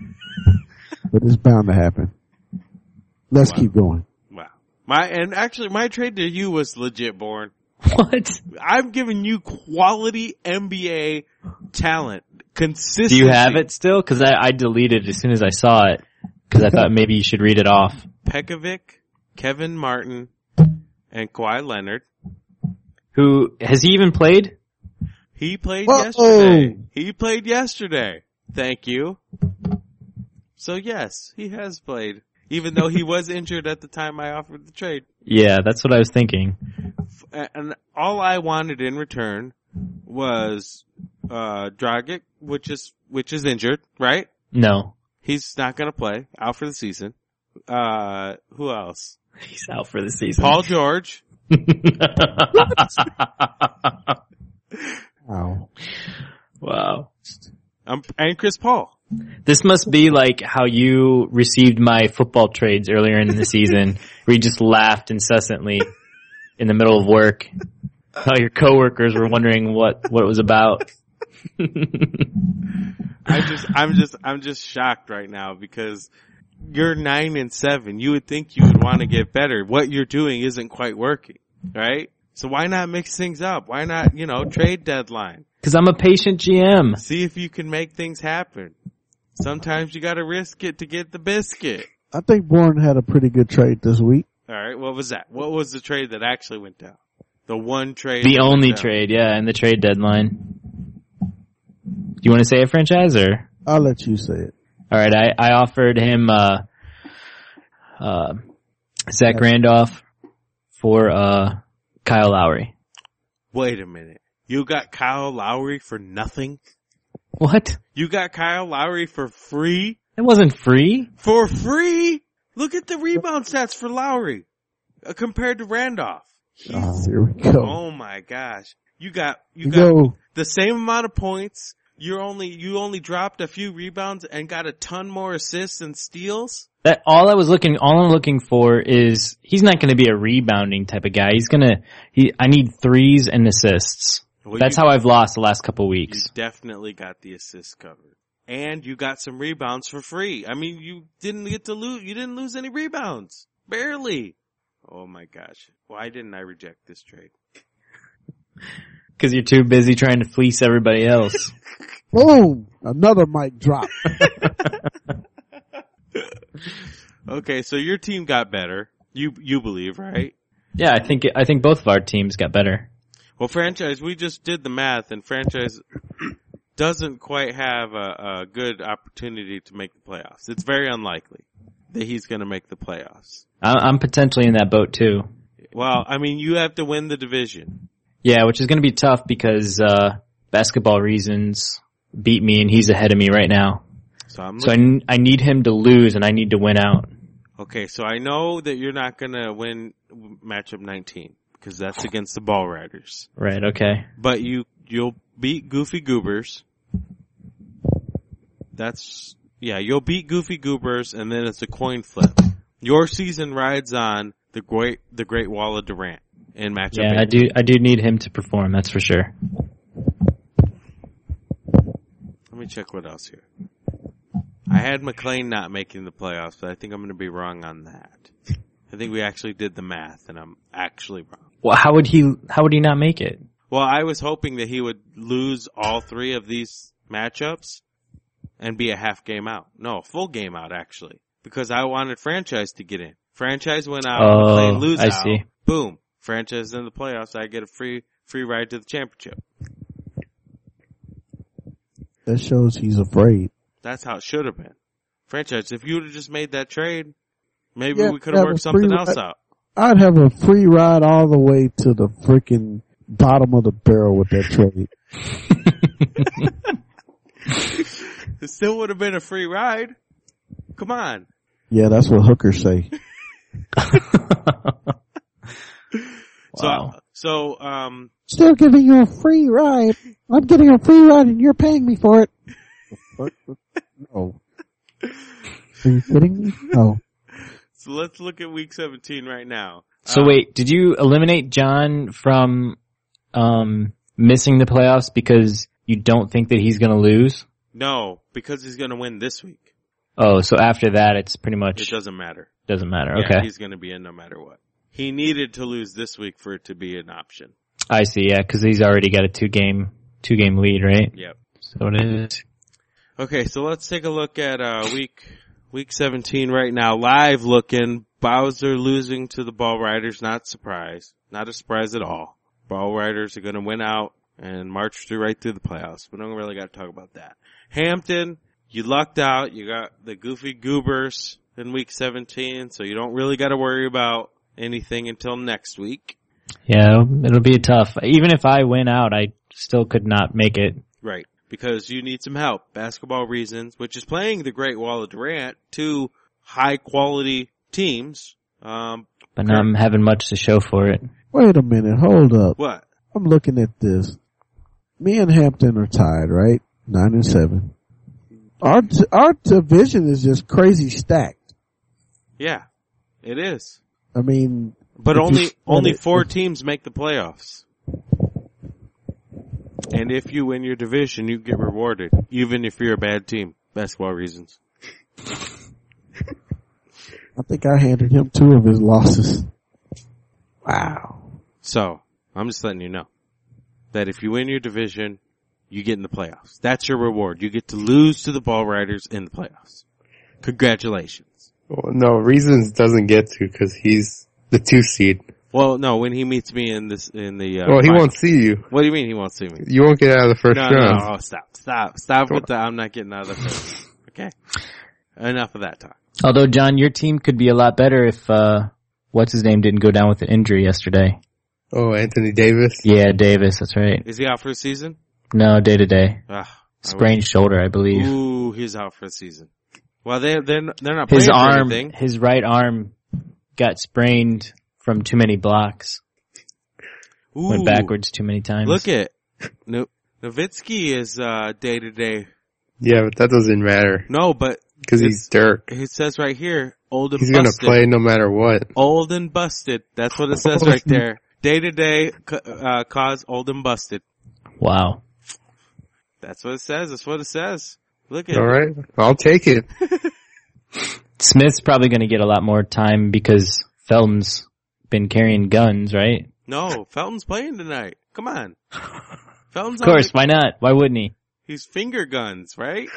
But it's bound to happen. Let's Wow. keep going. Wow. My, and actually my trade to you was legit, Born. What? I'm giving you quality N B A talent. Consistency. Do you have it still? Cause I, I deleted it as soon as I saw it. Cause I thought maybe you should read it off. Pekovic, Kevin Martin, and Kawhi Leonard. Who, has he even played? He played Whoa. yesterday. He played yesterday. Thank you. So yes, he has played. Even though he was injured at the time I offered the trade. Yeah, that's what I was thinking. And all I wanted in return was, uh, Dragic, which is, which is injured, right? No. He's not gonna play, out for the season. Uh, who else? He's out for the season. Paul George. Wow. Wow. Um, and Chris Paul. This must be like how you received my football trades earlier in the season, where you just laughed incessantly in the middle of work. How your coworkers were wondering what, what it was about. I just, I'm just, I'm just shocked right now because you're nine and seven. You would think you would want to get better. What you're doing isn't quite working, right? So why not mix things up? Why not, you know, trade deadline? Cause I'm a patient G M. See if you can make things happen. Sometimes you gotta risk it to get the biscuit. I think Bourne had a pretty good trade this week. Alright, what was that? What was the trade that actually went down? The one trade. The that went only down. trade, yeah, and the trade deadline. Do you want to say it, franchise, or? I'll let you say it. Alright, I, I offered him, uh, uh, Zach Randolph for, uh, Kyle Lowry. Wait a minute. You got Kyle Lowry for nothing? What? You got Kyle Lowry for free? It wasn't free. For free? Look at the rebound stats for Lowry uh, compared to Randolph. Oh, here we go. Oh my gosh. You got, you You got go. the same amount of points. You're only, you only dropped a few rebounds and got a ton more assists and steals. That all I was looking, all I'm looking for is he's not going to be a rebounding type of guy. He's gonna, he, I need threes and assists. Well, That's you, how I've lost the last couple you weeks. definitely got the assists covered. And you got some rebounds for free. I mean, you didn't get to lose, you didn't lose any rebounds. Barely. Oh my gosh. Why didn't I reject this trade? Cause you're too busy trying to fleece everybody else. Boom! Another mic drop. Okay, so your team got better. You, you believe, right? Yeah, I think, I think both of our teams got better. Well, franchise, we just did the math, and franchise doesn't quite have a, a good opportunity to make the playoffs. It's very unlikely that he's going to make the playoffs. I, I'm potentially in that boat too. Well, I mean, you have to win the division. Yeah, which is going to be tough because, uh, basketball reasons beat me and he's ahead of me right now. So I'm So I, looking, n- I need him to lose and I need to win out. okay, so I know that you're not going to win matchup nineteen because that's against the Ball Riders. Right, okay. But you, you'll beat Goofy Goobers. That's Yeah, you'll beat Goofy Goobers, and then it's a coin flip. Your season rides on the great, the Great Wall of Durant in matchup. Yeah, eight. I do. I do need him to perform. That's for sure. Let me check what else here. I had McLean not making the playoffs, but I think I'm going to be wrong on that. I think we actually did the math, and I'm actually wrong. Well, how would he? How would he not make it? Well, I was hoping that he would lose all three of these matchups and be a half game out. No, a full game out, actually. Because I wanted Franchise to get in. Franchise went out, Oh, McLean lose I out. see. Boom. Franchise in the playoffs, I get a free free ride to the championship. That shows he's afraid. That's how it should have been. Franchise, if you would have just made that trade, maybe Yeah, we could have have worked a something free else ride. out. I'd have a free ride all the way to the freaking bottom of the barrel with that trade. It still would have been a free ride. Come on. Yeah, that's what hookers say. Wow. So, so, um, Still giving you a free ride. I'm getting a free ride and you're paying me for it. No. Are you kidding me? No. so let's look at week seventeen right now. So Um, wait, did you eliminate John from um missing the playoffs because you don't think that he's going to lose? No, because he's going to win this week. Oh, so after that, it's pretty It much doesn't matter. doesn't matter. Yeah, Okay, he's going to be in no matter what. He needed to lose this week for it to be an option. I see. Yeah, because he's already got a two game two game lead, right? Yep. So it is. Okay, so let's take a look at uh week week seventeen right now. Live looking. Bowser losing to the Ball Riders. Not surprised. Not a surprise at all. Ball Riders are going to win out and march through right through the playoffs. We don't really got to talk about that. Hampton, you lucked out. You got the Goofy Goobers in week seventeen, so you don't really got to worry about anything until next week. Yeah, it'll be tough. Even if I win out, I still could not make it. Right. Because you need some help. Basketball Reasons, which is playing the Great Wall of Durant, two high quality teams. Um, But not having much to show for it. Wait a minute. Hold up. what? I'm looking at this. Me and Hampton are tied, right? Nine and seven. Our t- our division is just crazy stacked. Yeah, it is. I mean, But If you only, split only it- four teams make the playoffs. And if you win your division, you get rewarded, even if you're a bad team. Basketball Reasons. I think I handed him two of his losses. Wow. So, I'm just letting you know that if you win your division, you get in the playoffs. That's your reward. You get to lose to the Ball Riders in the playoffs. Congratulations. Well, no, Reasons doesn't get to because he's the two seed. Well, no, when he meets me in this, in the, uh, Well, he final- won't see you. What do you mean he won't see me? You won't get out of the first No, no, round. no, oh, stop, stop, stop with the, I'm not getting out of the first. Okay? Enough of that talk. Although, John, your team could be a lot better if, uh, what's his name didn't go down with an injury yesterday. Oh, Anthony Davis. Yeah, Davis, that's right. Is he out for the season? No, day to day. Ah, I Sprained shoulder, I wish- believe. Ooh, he's out for the season. Well, they, they're, they're not playing His for arm, anything. his right arm got sprained from too many blocks. Ooh, Went backwards too many times. Look at, no, Nowitzki is, uh, day to day. Yeah, but that doesn't matter No, but because he's Dirk. it says right here, old and He's gonna busted. play no matter what. Old and busted. That's what it says right there. Day to day, uh, cause old and busted. Wow. That's what it says. That's what it says. Look at All it. right, I'll take it. Smith's probably going to get a lot more time because Felton's been carrying guns, right? No, Felton's playing tonight. Come on. Felton's Of course, on why not? Why wouldn't he? the- he's finger guns, right?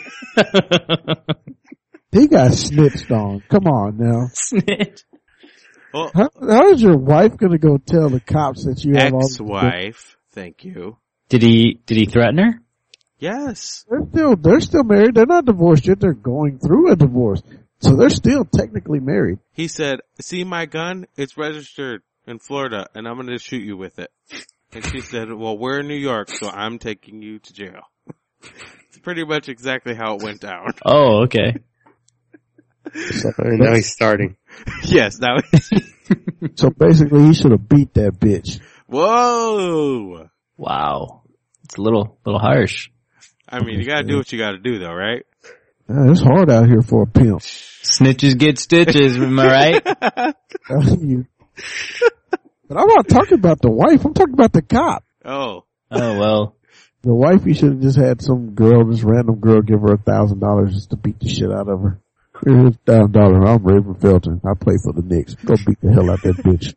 He got snitched on. Come on now. Snitch. Well, How, how is your wife going to go tell the cops that you have all these- ex-wife. Thank you. Did he, did he threaten her? Yes. They're still, they're still married. They're not divorced yet. They're going through a divorce. So they're still technically married. He said, see my gun? It's registered in Florida and I'm going to shoot you with it. And she said, well, we're in New York, so I'm taking you to jail. It's pretty much exactly how it went down. Oh, okay. So now he's starting. Yes, now So basically he should have beat that bitch. whoa. Wow. It's a little, little harsh. I mean, you gotta do what you gotta do though, right? Uh, it's hard out here for a pimp. Snitches get stitches, am I right? You- but I'm not talking about the wife. I'm talking about the cop. Oh. Oh, well. The wife, he should have just had some girl, this random girl, give her a thousand dollars just to beat the shit out of her. Here's a thousand dollars. I'm Raven Felton. I play for the Knicks. Go beat the hell out that bitch.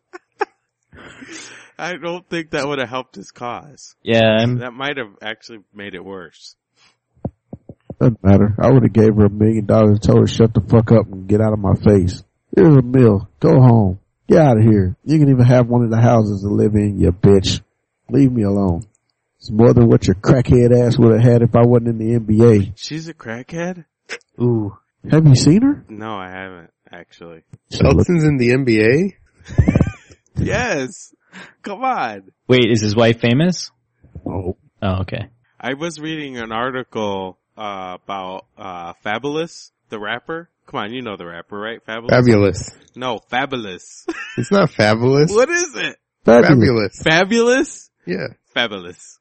I don't think that would have helped his cause. Yeah, I'm, That might have actually made it worse. Doesn't matter. I would have gave her a million dollars and told her shut the fuck up and get out of my face. Here's a mill. Go home. Get out of here. You can even have one of the houses to live in, you bitch. Leave me alone. It's more than what your crackhead ass would have had if I wasn't in the N B A. She's a crackhead? ooh. Have you seen her? No, I haven't, actually. Felton's in the N B A? Yes! Come on! Wait, is his wife famous? Oh. Oh, okay. I was reading an article, uh, about, uh, Fabulous, the rapper. Come on, you know the rapper, right? Fabulous? Fabulous. No, Fabulous. It's not fabulous. What is it? Fabulous. Fabulous. Fabulous? Yeah. Fabulous.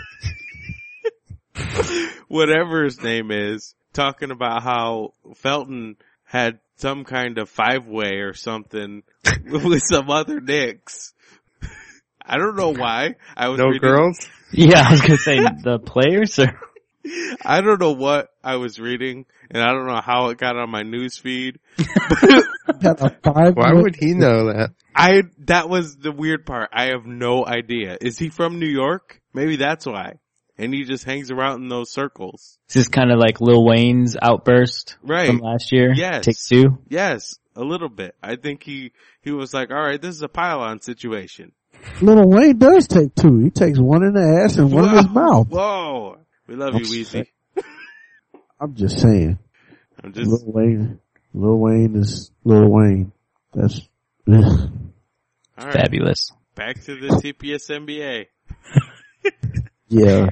Whatever his name is, talking about how Felton had some kind of five-way or something with some other Knicks. I don't know why. I was No reading, girls? Yeah, I was gonna say the players or? I don't know what I was reading, and I don't know how it got on my news feed. Got a five Why would he know that? I, that was the weird part. I have no idea. Is he from New York? Maybe that's why. And he just hangs around in those circles. Is this kind of like Lil Wayne's outburst Right. from last year? Yes. Take two? Yes, a little bit. I think he, he was like, alright, this is a pile-on situation. Little Wayne does take two. He takes one in the ass and one in his mouth. Whoa. We love you, Weezy. I'm just saying. I'm just, Lil Wayne, Lil Wayne is Lil Wayne. That's, ugh. alright. Fabulous. Back to the T P S N B A. yeah.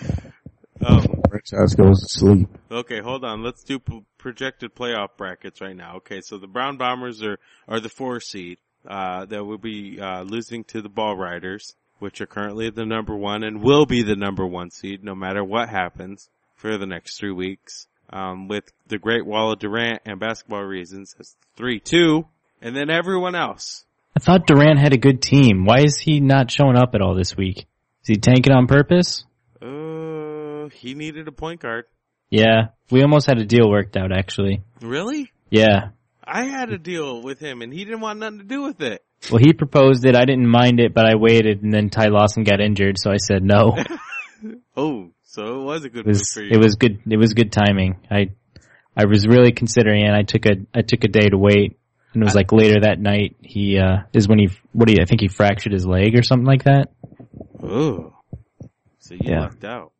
Oh, Franchise goes to sleep. okay, hold on. Let's do p- projected playoff brackets right now. Okay, so the Brown Bombers are, are the four seed. Uh, that will be, uh, losing to the Ball Riders, which are currently the number one and will be the number one seed no matter what happens for the next three weeks. Um, with the Great Wall of Durant and Basketball Reasons as three two, and then everyone else. I thought Durant had a good team. Why is he not showing up at all this week? Is he tanking on purpose? Uh, he needed a point guard. Yeah. We almost had a deal worked out, actually. Really? Yeah. I had a deal with him and he didn't want nothing to do with it. Well, he proposed it. I didn't mind it, but I waited, and then Ty Lawson got injured, so I said no. Oh, so it was a good It move was for you. it was good. It was good timing. I I was really considering it. I took a I took a day to wait, and it was like later that night. He uh is when he what do you I think he fractured his leg or something like that. Oh, so you Yeah. lucked out.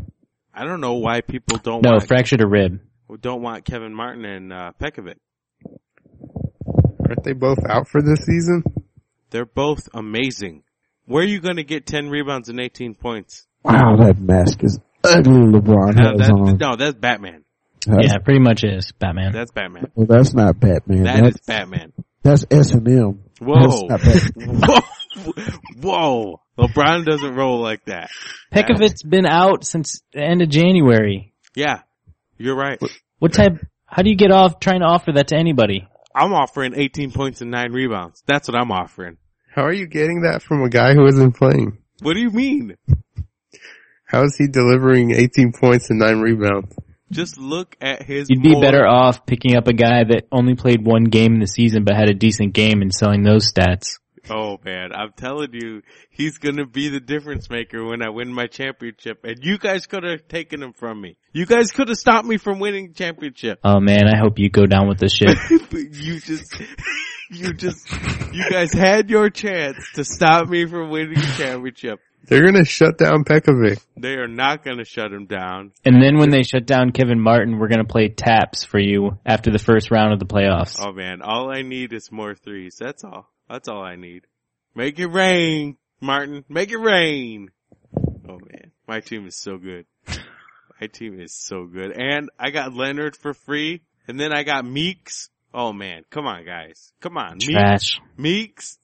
I don't know why people don't No, want fractured a rib. don't want Kevin Martin and uh, Pekovic. Aren't they both out for this season? They're both amazing. Where are you going to get ten rebounds and eighteen points? Wow, that mask is ugly. LeBron No, has that, on. no, that's Batman. That's, Yeah, pretty much is Batman. That's Batman. well, that's not Batman. That that's is Batman. that's S and M. Whoa. That's not Batman. Whoa. Whoa. LeBron doesn't roll like that. Pekovic's been out since the end of January. Yeah. You're right. What type? How do you get off trying to offer that to anybody? I'm offering eighteen points and nine rebounds. That's what I'm offering. How are you getting that from a guy who isn't playing? What do you mean? How is he delivering eighteen points and nine rebounds? Just look at his You'd be more- better off picking up a guy that only played one game in the season but had a decent game and selling those stats. Oh man, I'm telling you, he's gonna be the difference maker when I win my championship. And you guys could have taken him from me. You guys could have stopped me from winning the championship. Oh man, I hope you go down with this shit. But you just, you just, you guys had your chance to stop me from winning the championship. They're gonna shut down Pekovic. They are not gonna shut him down. And then when they shut down Kevin Martin, we're gonna play taps for you after the first round of the playoffs. Oh man, all I need is more threes. That's all. That's all I need. Make it rain, Martin. Make it rain. Oh man, my team is so good. My team is so good. And I got Leonard for free. And then I got Meeks. Oh man, come on guys. Come on. Trash. Meeks.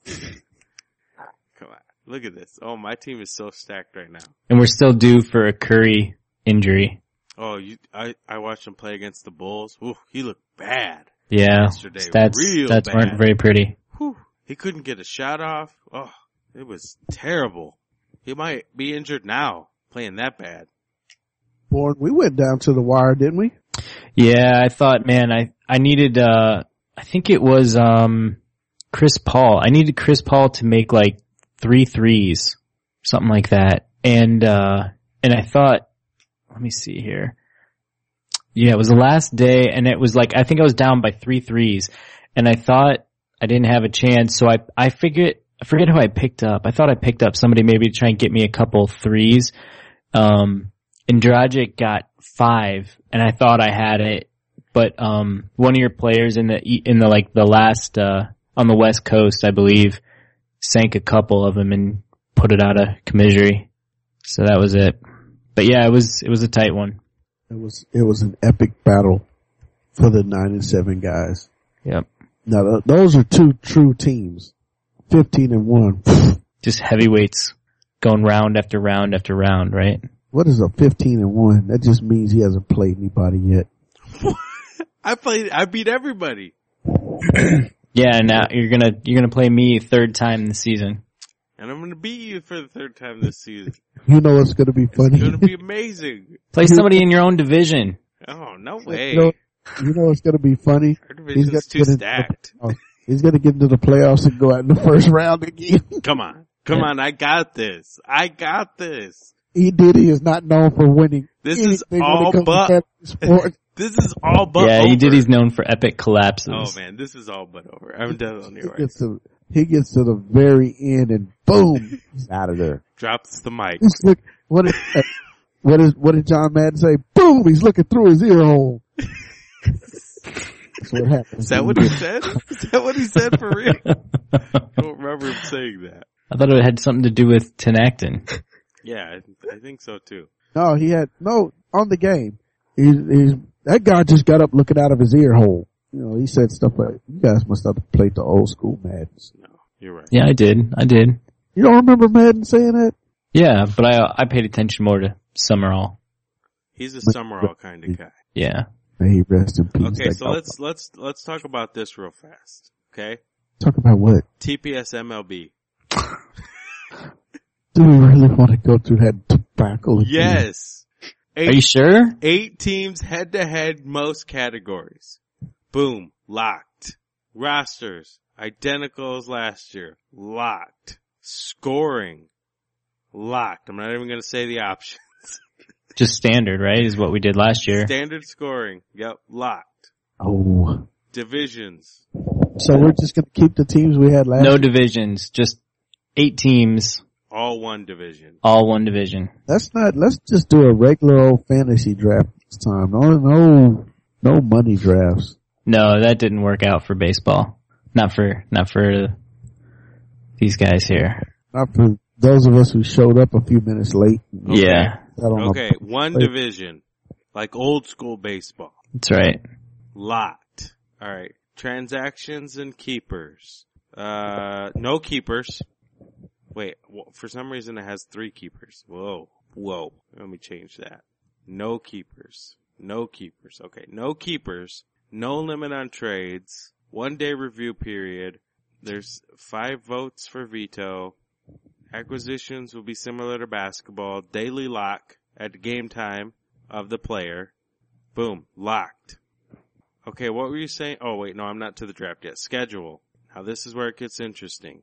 Come on. Look at this. Oh, my team is so stacked right now. And we're still due for a Curry injury. Oh, you, I, I watched him play against the Bulls. Ooh, he looked bad. Yeah, Yesterday. stats, Real stats bad. weren't very pretty. Whew. He couldn't get a shot off. Oh, it was terrible. He might be injured now playing that bad. Born, we went down to the wire, didn't we? Yeah, I thought, man, I, I needed, uh, I think it was, um, Chris Paul. I needed Chris Paul to make like three threes, something like that. And, uh, and I thought, let me see here. Yeah, it was the last day and it was like, I think I was down by three threes and I thought I didn't have a chance. So I, I figured, I forget who I picked up. I thought I picked up somebody maybe to try and get me a couple threes. Um, and Dragic got five and I thought I had it, but, um, one of your players in the, in the, like the last, uh, on the West Coast, I believe, sank a couple of them and put it out of commisery. So that was it. But yeah, it was, it was a tight one. It was, it was an epic battle for the nine and seven guys. Yep. Now th- those are two true teams. fifteen and one. Just heavyweights going round after round after round, right? What is a fifteen and one? That just means he hasn't played anybody yet. I played, I beat everybody. Yeah, now you're gonna, you're gonna play me third time this season. And I'm gonna beat you for the third time this season. You know it's gonna be funny. It's gonna be amazing. Play somebody in your own division. Oh, no way. You know, you know it's gonna be funny. Our division's too get into stacked. the- He's gonna get into the playoffs and go out in the first round again. Come on. Come on, I got this. I got this. E. Diddy is not known for winning. This is anything when all it comes to but, fantasy sports. this is all but Yeah, over. he did. He's known for epic collapses. Oh man, this is all but over. I'm done on He your right. gets to he gets to the very end and boom, he's out of there. Drops the mic. He's look, what is uh, what is what did John Madden say? Boom, he's looking through his ear hole. That's what happens. Is that what he said? Is that what he said for real? I don't remember him saying that. I thought it had something to do with Tenactin. Yeah, I, I think so too. No, he had no on the game. He, he's that guy just got up looking out of his ear hole. You know, he said stuff like, "You guys must have played the old school Maddens." No, you're right. Yeah, I did. I did. You don't remember Madden saying that? Yeah, but I I paid attention more to Summerall. He's a Summerall kind of guy. Yeah. May he rest in peace. Okay, That so guy- let's let's let's talk about this real fast. Okay, talk about what. T P S M L B. Do we really want to go through that debacle again? Yes. Eight, Are you sure? eight teams head to head, most categories. Boom, locked. Rosters identical as last year, locked. Scoring, locked. I'm not even going to say the options. Just standard, right? Is what we did last year. Standard scoring, yep, locked. Oh. Divisions, So we're just going to keep the teams we had last No year? divisions, just eight teams, all one division. all one division. Let's not, let's just do a regular old fantasy draft this time. No, no, no money drafts. No, that didn't work out for baseball. Not for, not for these guys here. Not for those of us who showed up a few minutes late. Okay. Yeah, I don't Okay, know. one division, like old school baseball. that's right. Locked. Alright. Transactions and keepers. Uh, no keepers. Wait, wh- for some reason it has three keepers. Whoa. Whoa. Let me change that. No keepers. No keepers. Okay, no keepers. No limit on trades. One day review period. There's five votes for veto. Acquisitions will be similar to basketball. Daily lock at game time of the player. Boom. Locked. Okay, what were you saying? Oh wait, no, I'm not to the draft yet. Schedule. Now this is where it gets interesting.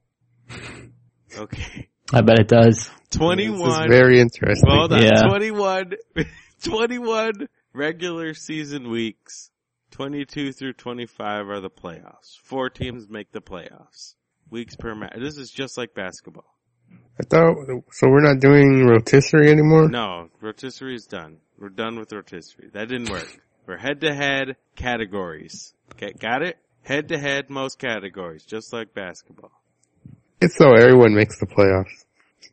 Okay. I bet it does. This is twenty-one. very interesting. Well, hold on. Yeah. twenty-one, twenty-one regular season weeks. twenty-two through twenty-five are the playoffs. Four teams make the playoffs. Weeks per match. This is just like basketball. I thought, so we're not doing rotisserie anymore? No, rotisserie is done. We're done with rotisserie. That didn't work. We're head-to-head categories. Okay, got it? Head-to-head most categories, just like basketball. It's so everyone makes the playoffs.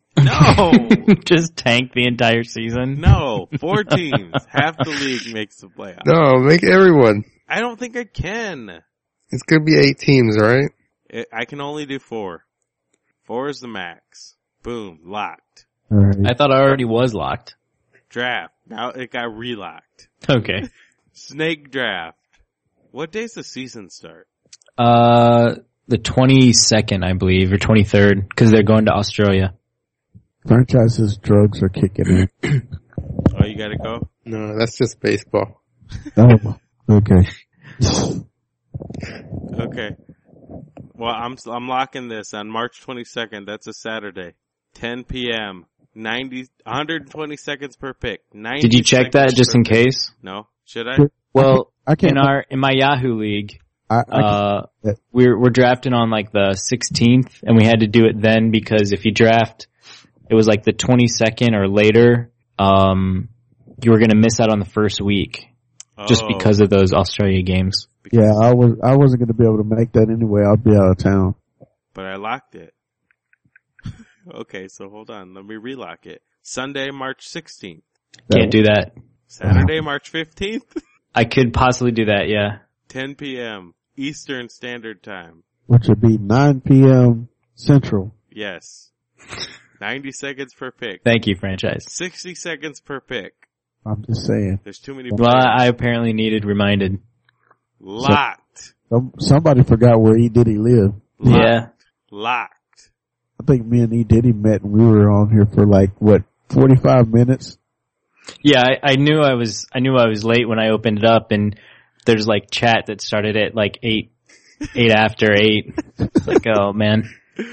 No! Just tank the entire season. No, four teams. Half the league makes the playoffs. No, make everyone. I don't think I can. It's gonna be eight teams, right? It, I can only do four. Four is the max. Boom, locked. All right. I thought I already was locked. Draft. Now it got relocked. Okay. Snake draft. What day's the season start? Uh, the twenty-second, I believe, or twenty-third, because they're going to Australia. Franchises drugs are kicking in. Oh, you gotta go? No, that's just baseball. Oh, okay. Okay. Well, I'm I'm locking this on March twenty-second. That's a Saturday. ten p.m. ninety, one hundred twenty seconds per pick. ninety Did you check that seconds just per in pick. case? No. Should I? Well, I can't. in our in my Yahoo league, I, I uh, can't- we're we're drafting on like the sixteenth, and we had to do it then because if you draft, it was like the twenty-second or later, um, you were gonna miss out on the first week just Oh, because of those Australia games. yeah, I was. I wasn't going to be able to make that anyway. I'll be out of town. But I locked it. Okay, so hold on. Let me relock it. Sunday, March sixteenth. Can't do that. Saturday, March fifteenth. I could possibly do that. Yeah. ten p.m. Eastern Standard Time. Which would be nine p.m. Central. Yes. ninety seconds per pick. Thank you, franchise. sixty seconds per pick. I'm just saying. There's too many Well, players. I apparently needed reminded. Locked. Some, somebody forgot where E. Diddy lived. Locked. Yeah. Locked. I think me and E. Diddy met and we were on here for like, what, forty-five minutes? Yeah, I, I knew I was, I knew I was late when I opened it up, and there's like chat that started at like eight, eight after eight. It's like, oh man.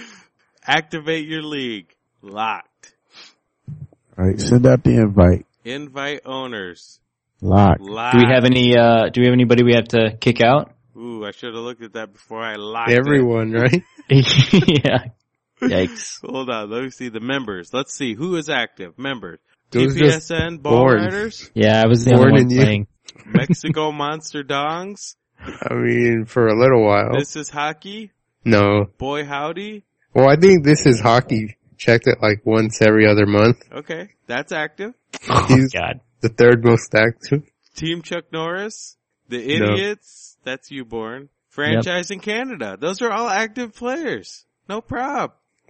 Activate your league. Locked. Alright, send out the invite. Invite owners. Lock. Locked. Do we have any, uh, do we have anybody we have to kick out? Ooh, I should have looked at that before I locked Everyone, right? Yeah. Yikes. it. Hold on, let me see the members. Let's see who is active. Members. Those T P S N Ball born. Riders, Yeah, I was the Born only one in you. playing. Mexico Monster Dongs. I mean, for a little while. This is hockey. No. Boy Howdy. Well, I think this is hockey. Checked it like once every other month. Okay, that's active. Oh He's god. the third most active. Team Chuck Norris. The No. Idiots. That's you, Born. Franchise in Canada. Those are all active players. No prob.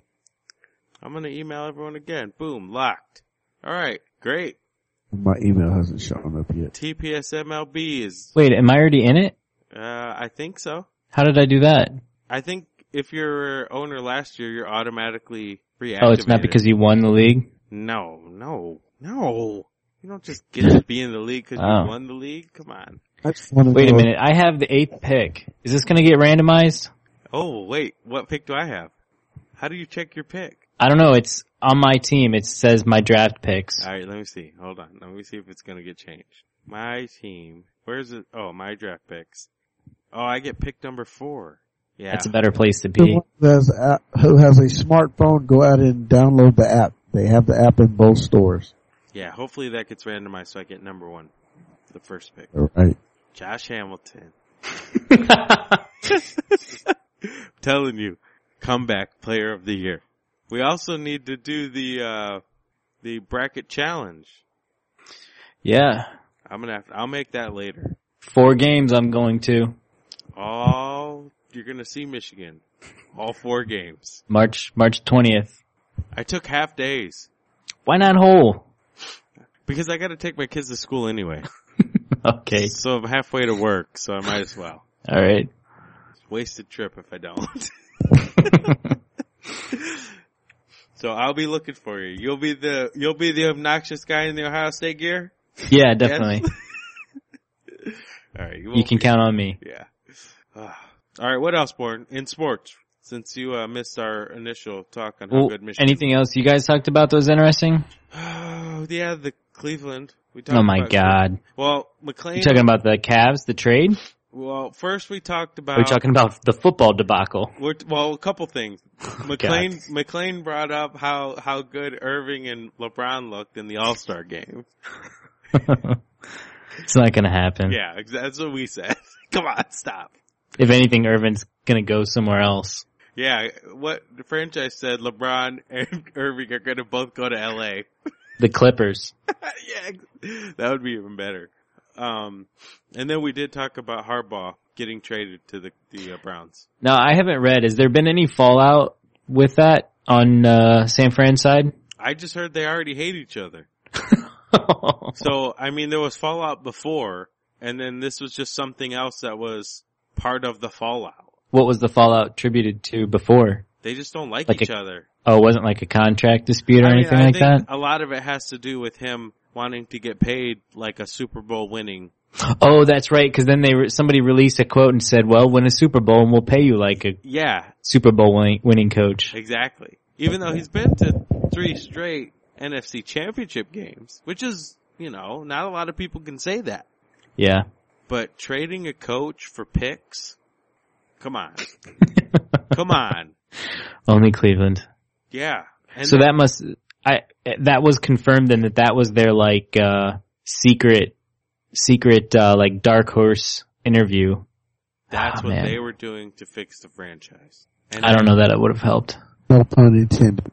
I'm gonna email everyone again. Boom, locked. All right, great. My email hasn't shown up yet. T P S M L B is. Wait, am I already in it? Uh, I think so. How did I do that? I think if you're owner last year, you're automatically reactivated. Oh, it's not because you won the league? No, no, no. You don't just get to be in the league because Oh. you won the league. Come on. I just want to Wait a know, minute, I have the eighth pick. Is this gonna get randomized? Oh, wait. What pick do I have? How do you check your pick? I don't know, it's on my team, it says my draft picks. All right, let me see. Hold on. Let me see if it's going to get changed. My team. Where's it? Oh, my draft picks. Oh, I get pick number four. Yeah. That's a better place to the be. one who has, a, who has a smartphone, go out and download the app. They have the app in both stores. Yeah, hopefully that gets randomized so I get number one. The first pick. All right. Josh Hamilton. Telling you. Comeback player of the year. We also need to do the, uh, the bracket challenge. Yeah. I'm gonna have to, I'll make that later. Four games I'm going to. All, you're gonna see Michigan. All four games. March, March twentieth. I took half days. Why not whole? Because I gotta take my kids to school anyway. Okay. So I'm halfway to work, so I might as well. Alright. Wasted trip if I don't. So I'll be looking for you. You'll be the, you'll be the obnoxious guy in the Ohio State gear? Yeah, definitely. Alright. You can count on me. Yeah. Uh, Alright, what else, Born? In sports, since you uh, missed our initial talk on how Well, good Michigan. anything else you guys talked about that was interesting? Oh, yeah, the Cleveland. We talked Oh my about god. Well, McLean. You talking about the Cavs, the trade? Well, first we talked about. Or are we talking about the football debacle? We're, well, a couple things. McLean God. McLean brought up how how good Irving and LeBron looked in the All Star game. It's not gonna happen. Yeah, ex- that's what we said. Come on, stop. If anything, Irvin's gonna go somewhere else. Yeah, what the franchise said, LeBron and Irving are going to both go to L A. The Clippers. Yeah, that would be even better. Um, and then we did talk about Harbaugh getting traded to the the uh, Browns. Now, I haven't read. Has there been any fallout with that on uh, San Fran's side? I just heard they already hate each other. So, I mean, there was fallout before, and then this was just something else that was part of the fallout. What was the fallout attributed to before? They just don't like, Like each a- other. Oh, it wasn't like a contract dispute or I mean, anything I like think that? a lot of it has to do with him wanting to get paid like a Super Bowl winning. Oh, that's right, because then they re- somebody released a quote and said, well, win a Super Bowl and we'll pay you like a Yeah, Super Bowl winning, winning coach. exactly. Even though he's been to three straight N F C championship games, which is, you know, not a lot of people can say that. Yeah. But trading a coach for picks? Come on. Come on. Only Cleveland. Yeah. And So that must, I, that was confirmed then that that was their like, uh, secret, secret, uh, like dark horse interview. that's Oh, what man. they were doing to fix the franchise. And I don't know that it would have helped. No pun intended.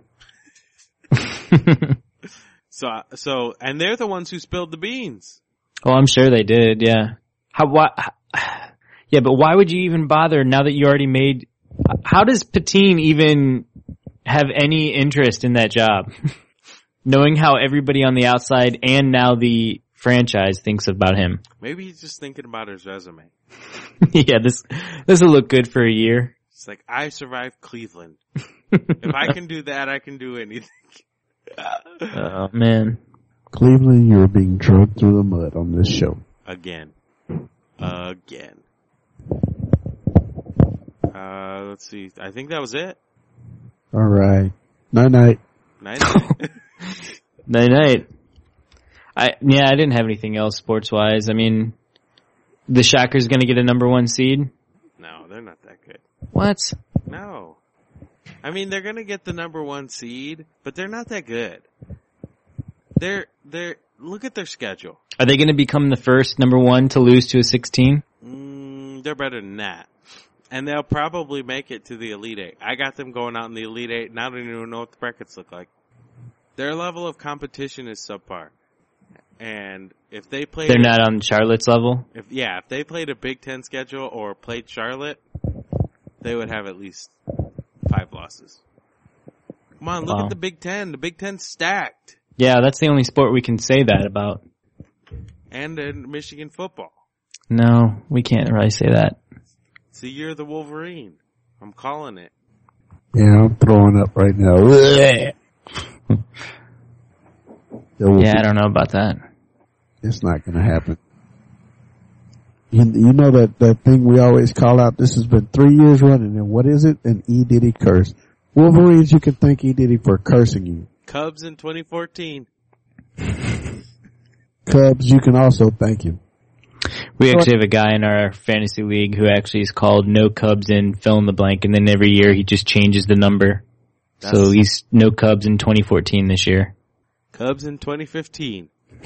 So, so, and they're the ones who spilled the beans. Oh, I'm sure they did, yeah. How, why, yeah, but why would you even bother now that you already made, how does Patine even have any interest in that job? Knowing how everybody on the outside and now the franchise thinks about him. Maybe he's just thinking about his resume. Yeah, this, this will look good for a year. It's like, I survived Cleveland. If I can do that, I can do anything. Oh man. Cleveland, you're being drugged through the mud on this show. Again. Again. Uh, let's see. I think that was it. All right. Night night. Night. Night night. I, yeah, I didn't have anything else sports wise. I mean, the Shockers gonna get a number one seed? No, they're not that good. What? No. I mean, they're gonna get the number one seed, but they're not that good. They're, they're, look at their schedule. Are they gonna become the first number one to lose to a sixteen? Mm, they're better than that. And they'll probably make it to the Elite Eight. I got them going out in the Elite Eight, and I don't even know what the brackets look like. Their level of competition is subpar. And if they played, They're not on Charlotte's level? if yeah, if they played a Big Ten schedule or played Charlotte, they would have at least five losses. Come on, look Wow. at the Big Ten. The Big Ten's stacked. Yeah, that's the only sport we can say that about. And in Michigan football. No, we can't really say that. It's the year of the Wolverine. I'm calling it. Yeah, I'm throwing up right now. There will Yeah, be- I don't know about that. It's not going to happen. You, you know that, that thing we always call out, this has been three years running, and what is it? An E. Diddy curse. Wolverines, you can thank E. Diddy for cursing you. Cubs in twenty fourteen. Cubs, you can also thank him. We actually have a guy in our fantasy league who actually is called No Cubs in fill in the blank, and then every year he just changes the number. So That's- he's No Cubs in twenty fourteen this year. Cubs in twenty fifteen.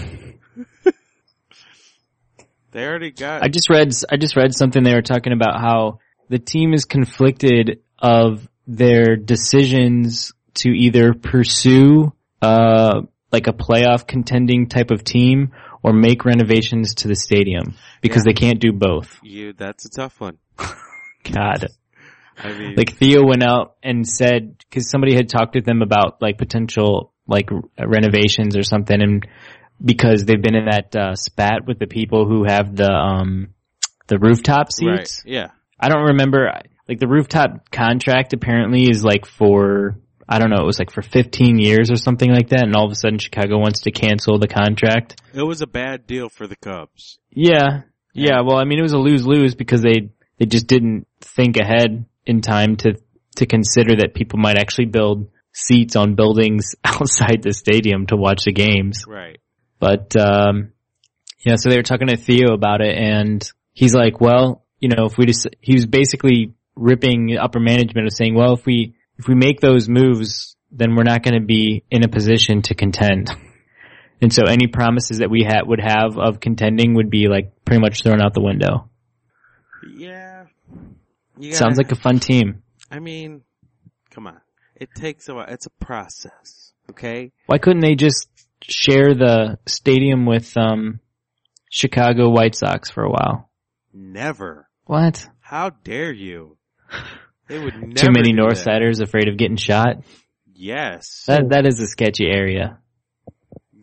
They already got. I just read I just read something they were talking about how the team is conflicted of their decisions to either pursue uh like a playoff contending type of team or make renovations to the stadium because Yeah. they can't do both. you. That's a tough one. God. I mean, Like Theo went out and said, cause somebody had talked to them about like potential like r- renovations or something, and because they've been in that uh, spat with the people who have the um the rooftop right? seats. Yeah. I don't remember, like the rooftop contract apparently is like for, I don't know, it was like for fifteen years or something like that, and all of a sudden Chicago wants to cancel the contract. It was a bad deal for the Cubs. Yeah. Yeah, well, I mean, it was a lose-lose because they, they just didn't think ahead in time to, to consider that people might actually build seats on buildings outside the stadium to watch the games. Right. But, um, yeah, so they were talking to Theo about it, and he's like, well, you know, if we just, he was basically ripping upper management of saying, well, if we, if we make those moves, then we're not going to be in a position to contend. And so any promises that we ha- would have of contending would be like pretty much thrown out the window. Yeah. You Sounds like a fun team. I mean, come on. It takes a while. It's a process. Okay? Why couldn't they just share the stadium with, um, Chicago White Sox for a while? Never. What? How dare you? They would never Too many do North that. Siders afraid of getting shot? Yes. That, that is a sketchy area.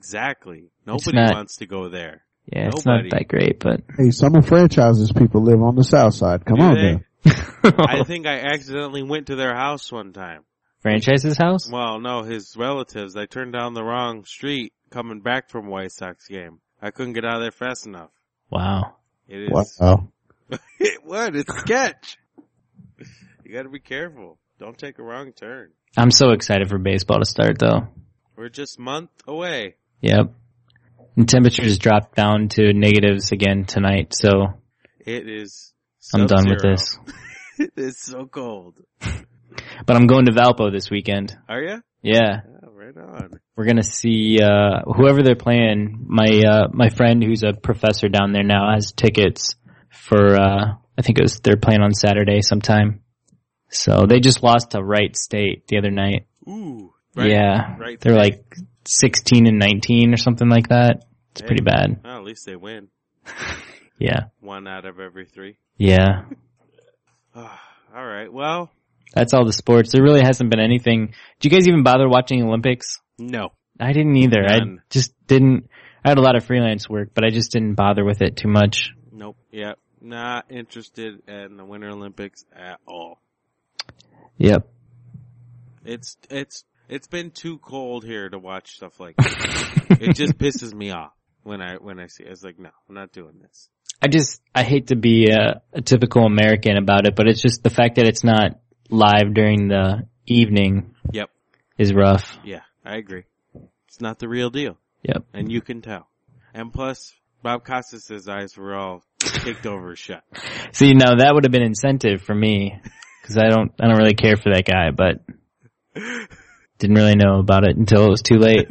Exactly. Nobody not- wants to go there. Yeah, it's Nobody. not that great, but Hey, some of franchises people live on the south side. Come Do on they? now. I think I accidentally went to their house one time. Franchise's house? Well, no, his relatives. I turned down the wrong street coming back from White Sox game. I couldn't get out of there fast enough. Wow. It is. Wow. What? It's sketch. You gotta be careful. Don't take a wrong turn. I'm so excited for baseball to start though. We're just a month away. Yep. And temperatures dropped down to negatives again tonight, so It is. I'm done with sub-zero. this. It's so cold. But I'm going to Valpo this weekend. Are you? Yeah. Yeah, right on. We're gonna see, uh, whoever they're playing. My, uh, my friend who's a professor down there now has tickets for, uh, I think it was, they're playing on Saturday sometime. So they just lost to Wright State the other night. Ooh. Right, Yeah. Right. They're like sixteen and nineteen or something like that. It's Hey. pretty bad. Well, at least they win. Yeah. One out of every three. Yeah. All right. Well, That's all the sports. There really hasn't been anything. Did you guys even bother watching Olympics? no. I didn't either. None. I just didn't. I had a lot of freelance work, but I just didn't bother with it too much. Nope. Yep. Not interested in the Winter Olympics at all. Yep. It's it's it's been too cold here to watch stuff like that. It just pisses me off when I when I see it. It's like, no, I'm not doing this. I just, I hate to be a, a typical American about it, but it's just the fact that it's not live during the evening Yep. is rough. Yeah, I agree. It's not the real deal, Yep. and you can tell. And plus, Bob Costas' eyes were all kicked over shut. See, now that would have been incentive for me, cause I don't, I don't really care for that guy, but didn't really know about it until it was too late.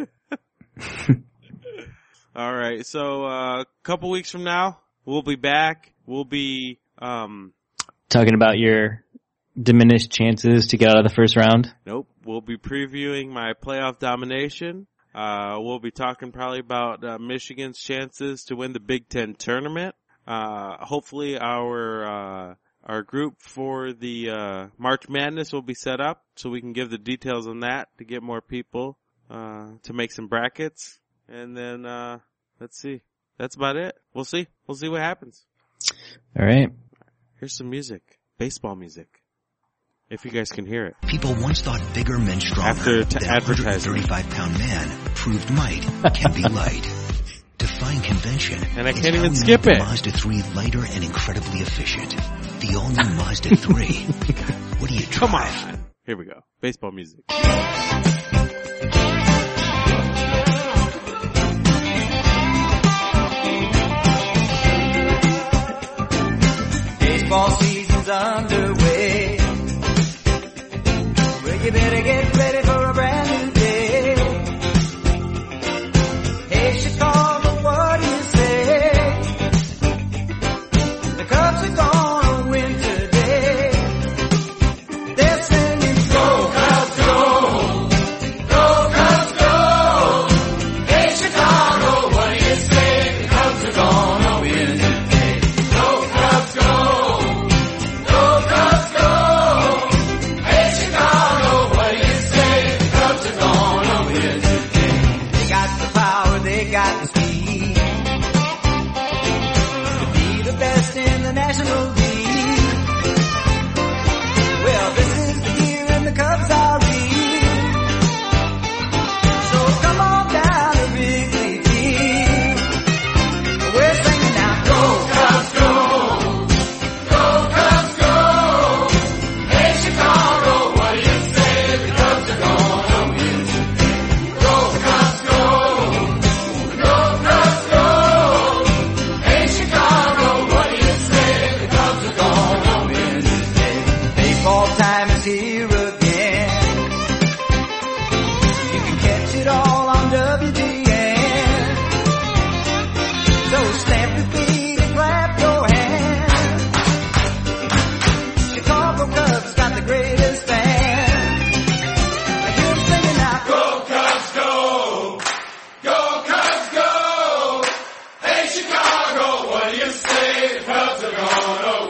All right, so uh, a couple weeks from now, we'll be back. We'll be um Talking about your diminished chances to get out of the first round. nope. We'll be previewing my playoff domination. Uh, we'll be talking probably about uh, Michigan's chances to win the Big Ten tournament. Uh, hopefully our, uh, our group for the, uh, March Madness will be set up so we can give the details on that to get more people, uh, to make some brackets. And then, uh, let's see. That's about it. We'll see. We'll see what happens. All right. Here's some music. Baseball music. If you guys can hear it. People once thought bigger meant stronger. After t- that advertising. one hundred thirty-five pound man proved might can be light. Defying convention. And I is can't how even we skip make it. the Mazda three lighter and incredibly efficient. The all-new Mazda three. What do you drive? Come on. Here we go. Baseball music. Baseball season's underway. Well, you better get ready for a brand new day. Hey, Chicago, what do you say? The Cubs are gonna win today. They're singing, go Cubs, go! Go Cubs, go! Hey, Chicago, what do you say? The Cubs are gonna win today. Go Cubs, go! Go Cubs, go! Hey, Chicago, what do you say? The Cubs are gonna win today. They got the power, they got the speed to be the best in the National League. Well, this is the year and the Cubs are real. So come on down to Wrigley Field. We're singing now, go Cubs, go! Go Cubs, go! Hey, Chicago, what do you say? The Cubs are gonna win today. Go Cubs, go! Go Cubs, go! Hey, Chicago, what do you say? The Cubs are gonna win today. Baseball time is here again. You can catch it all on W G N. So stamp your feet and clap your hands. Chicago Cubs got the greatest fans. I hear them singing now. Go Cubs, go! Go Cubs, go! Hey, Chicago, what do you say? The Cubs are gonna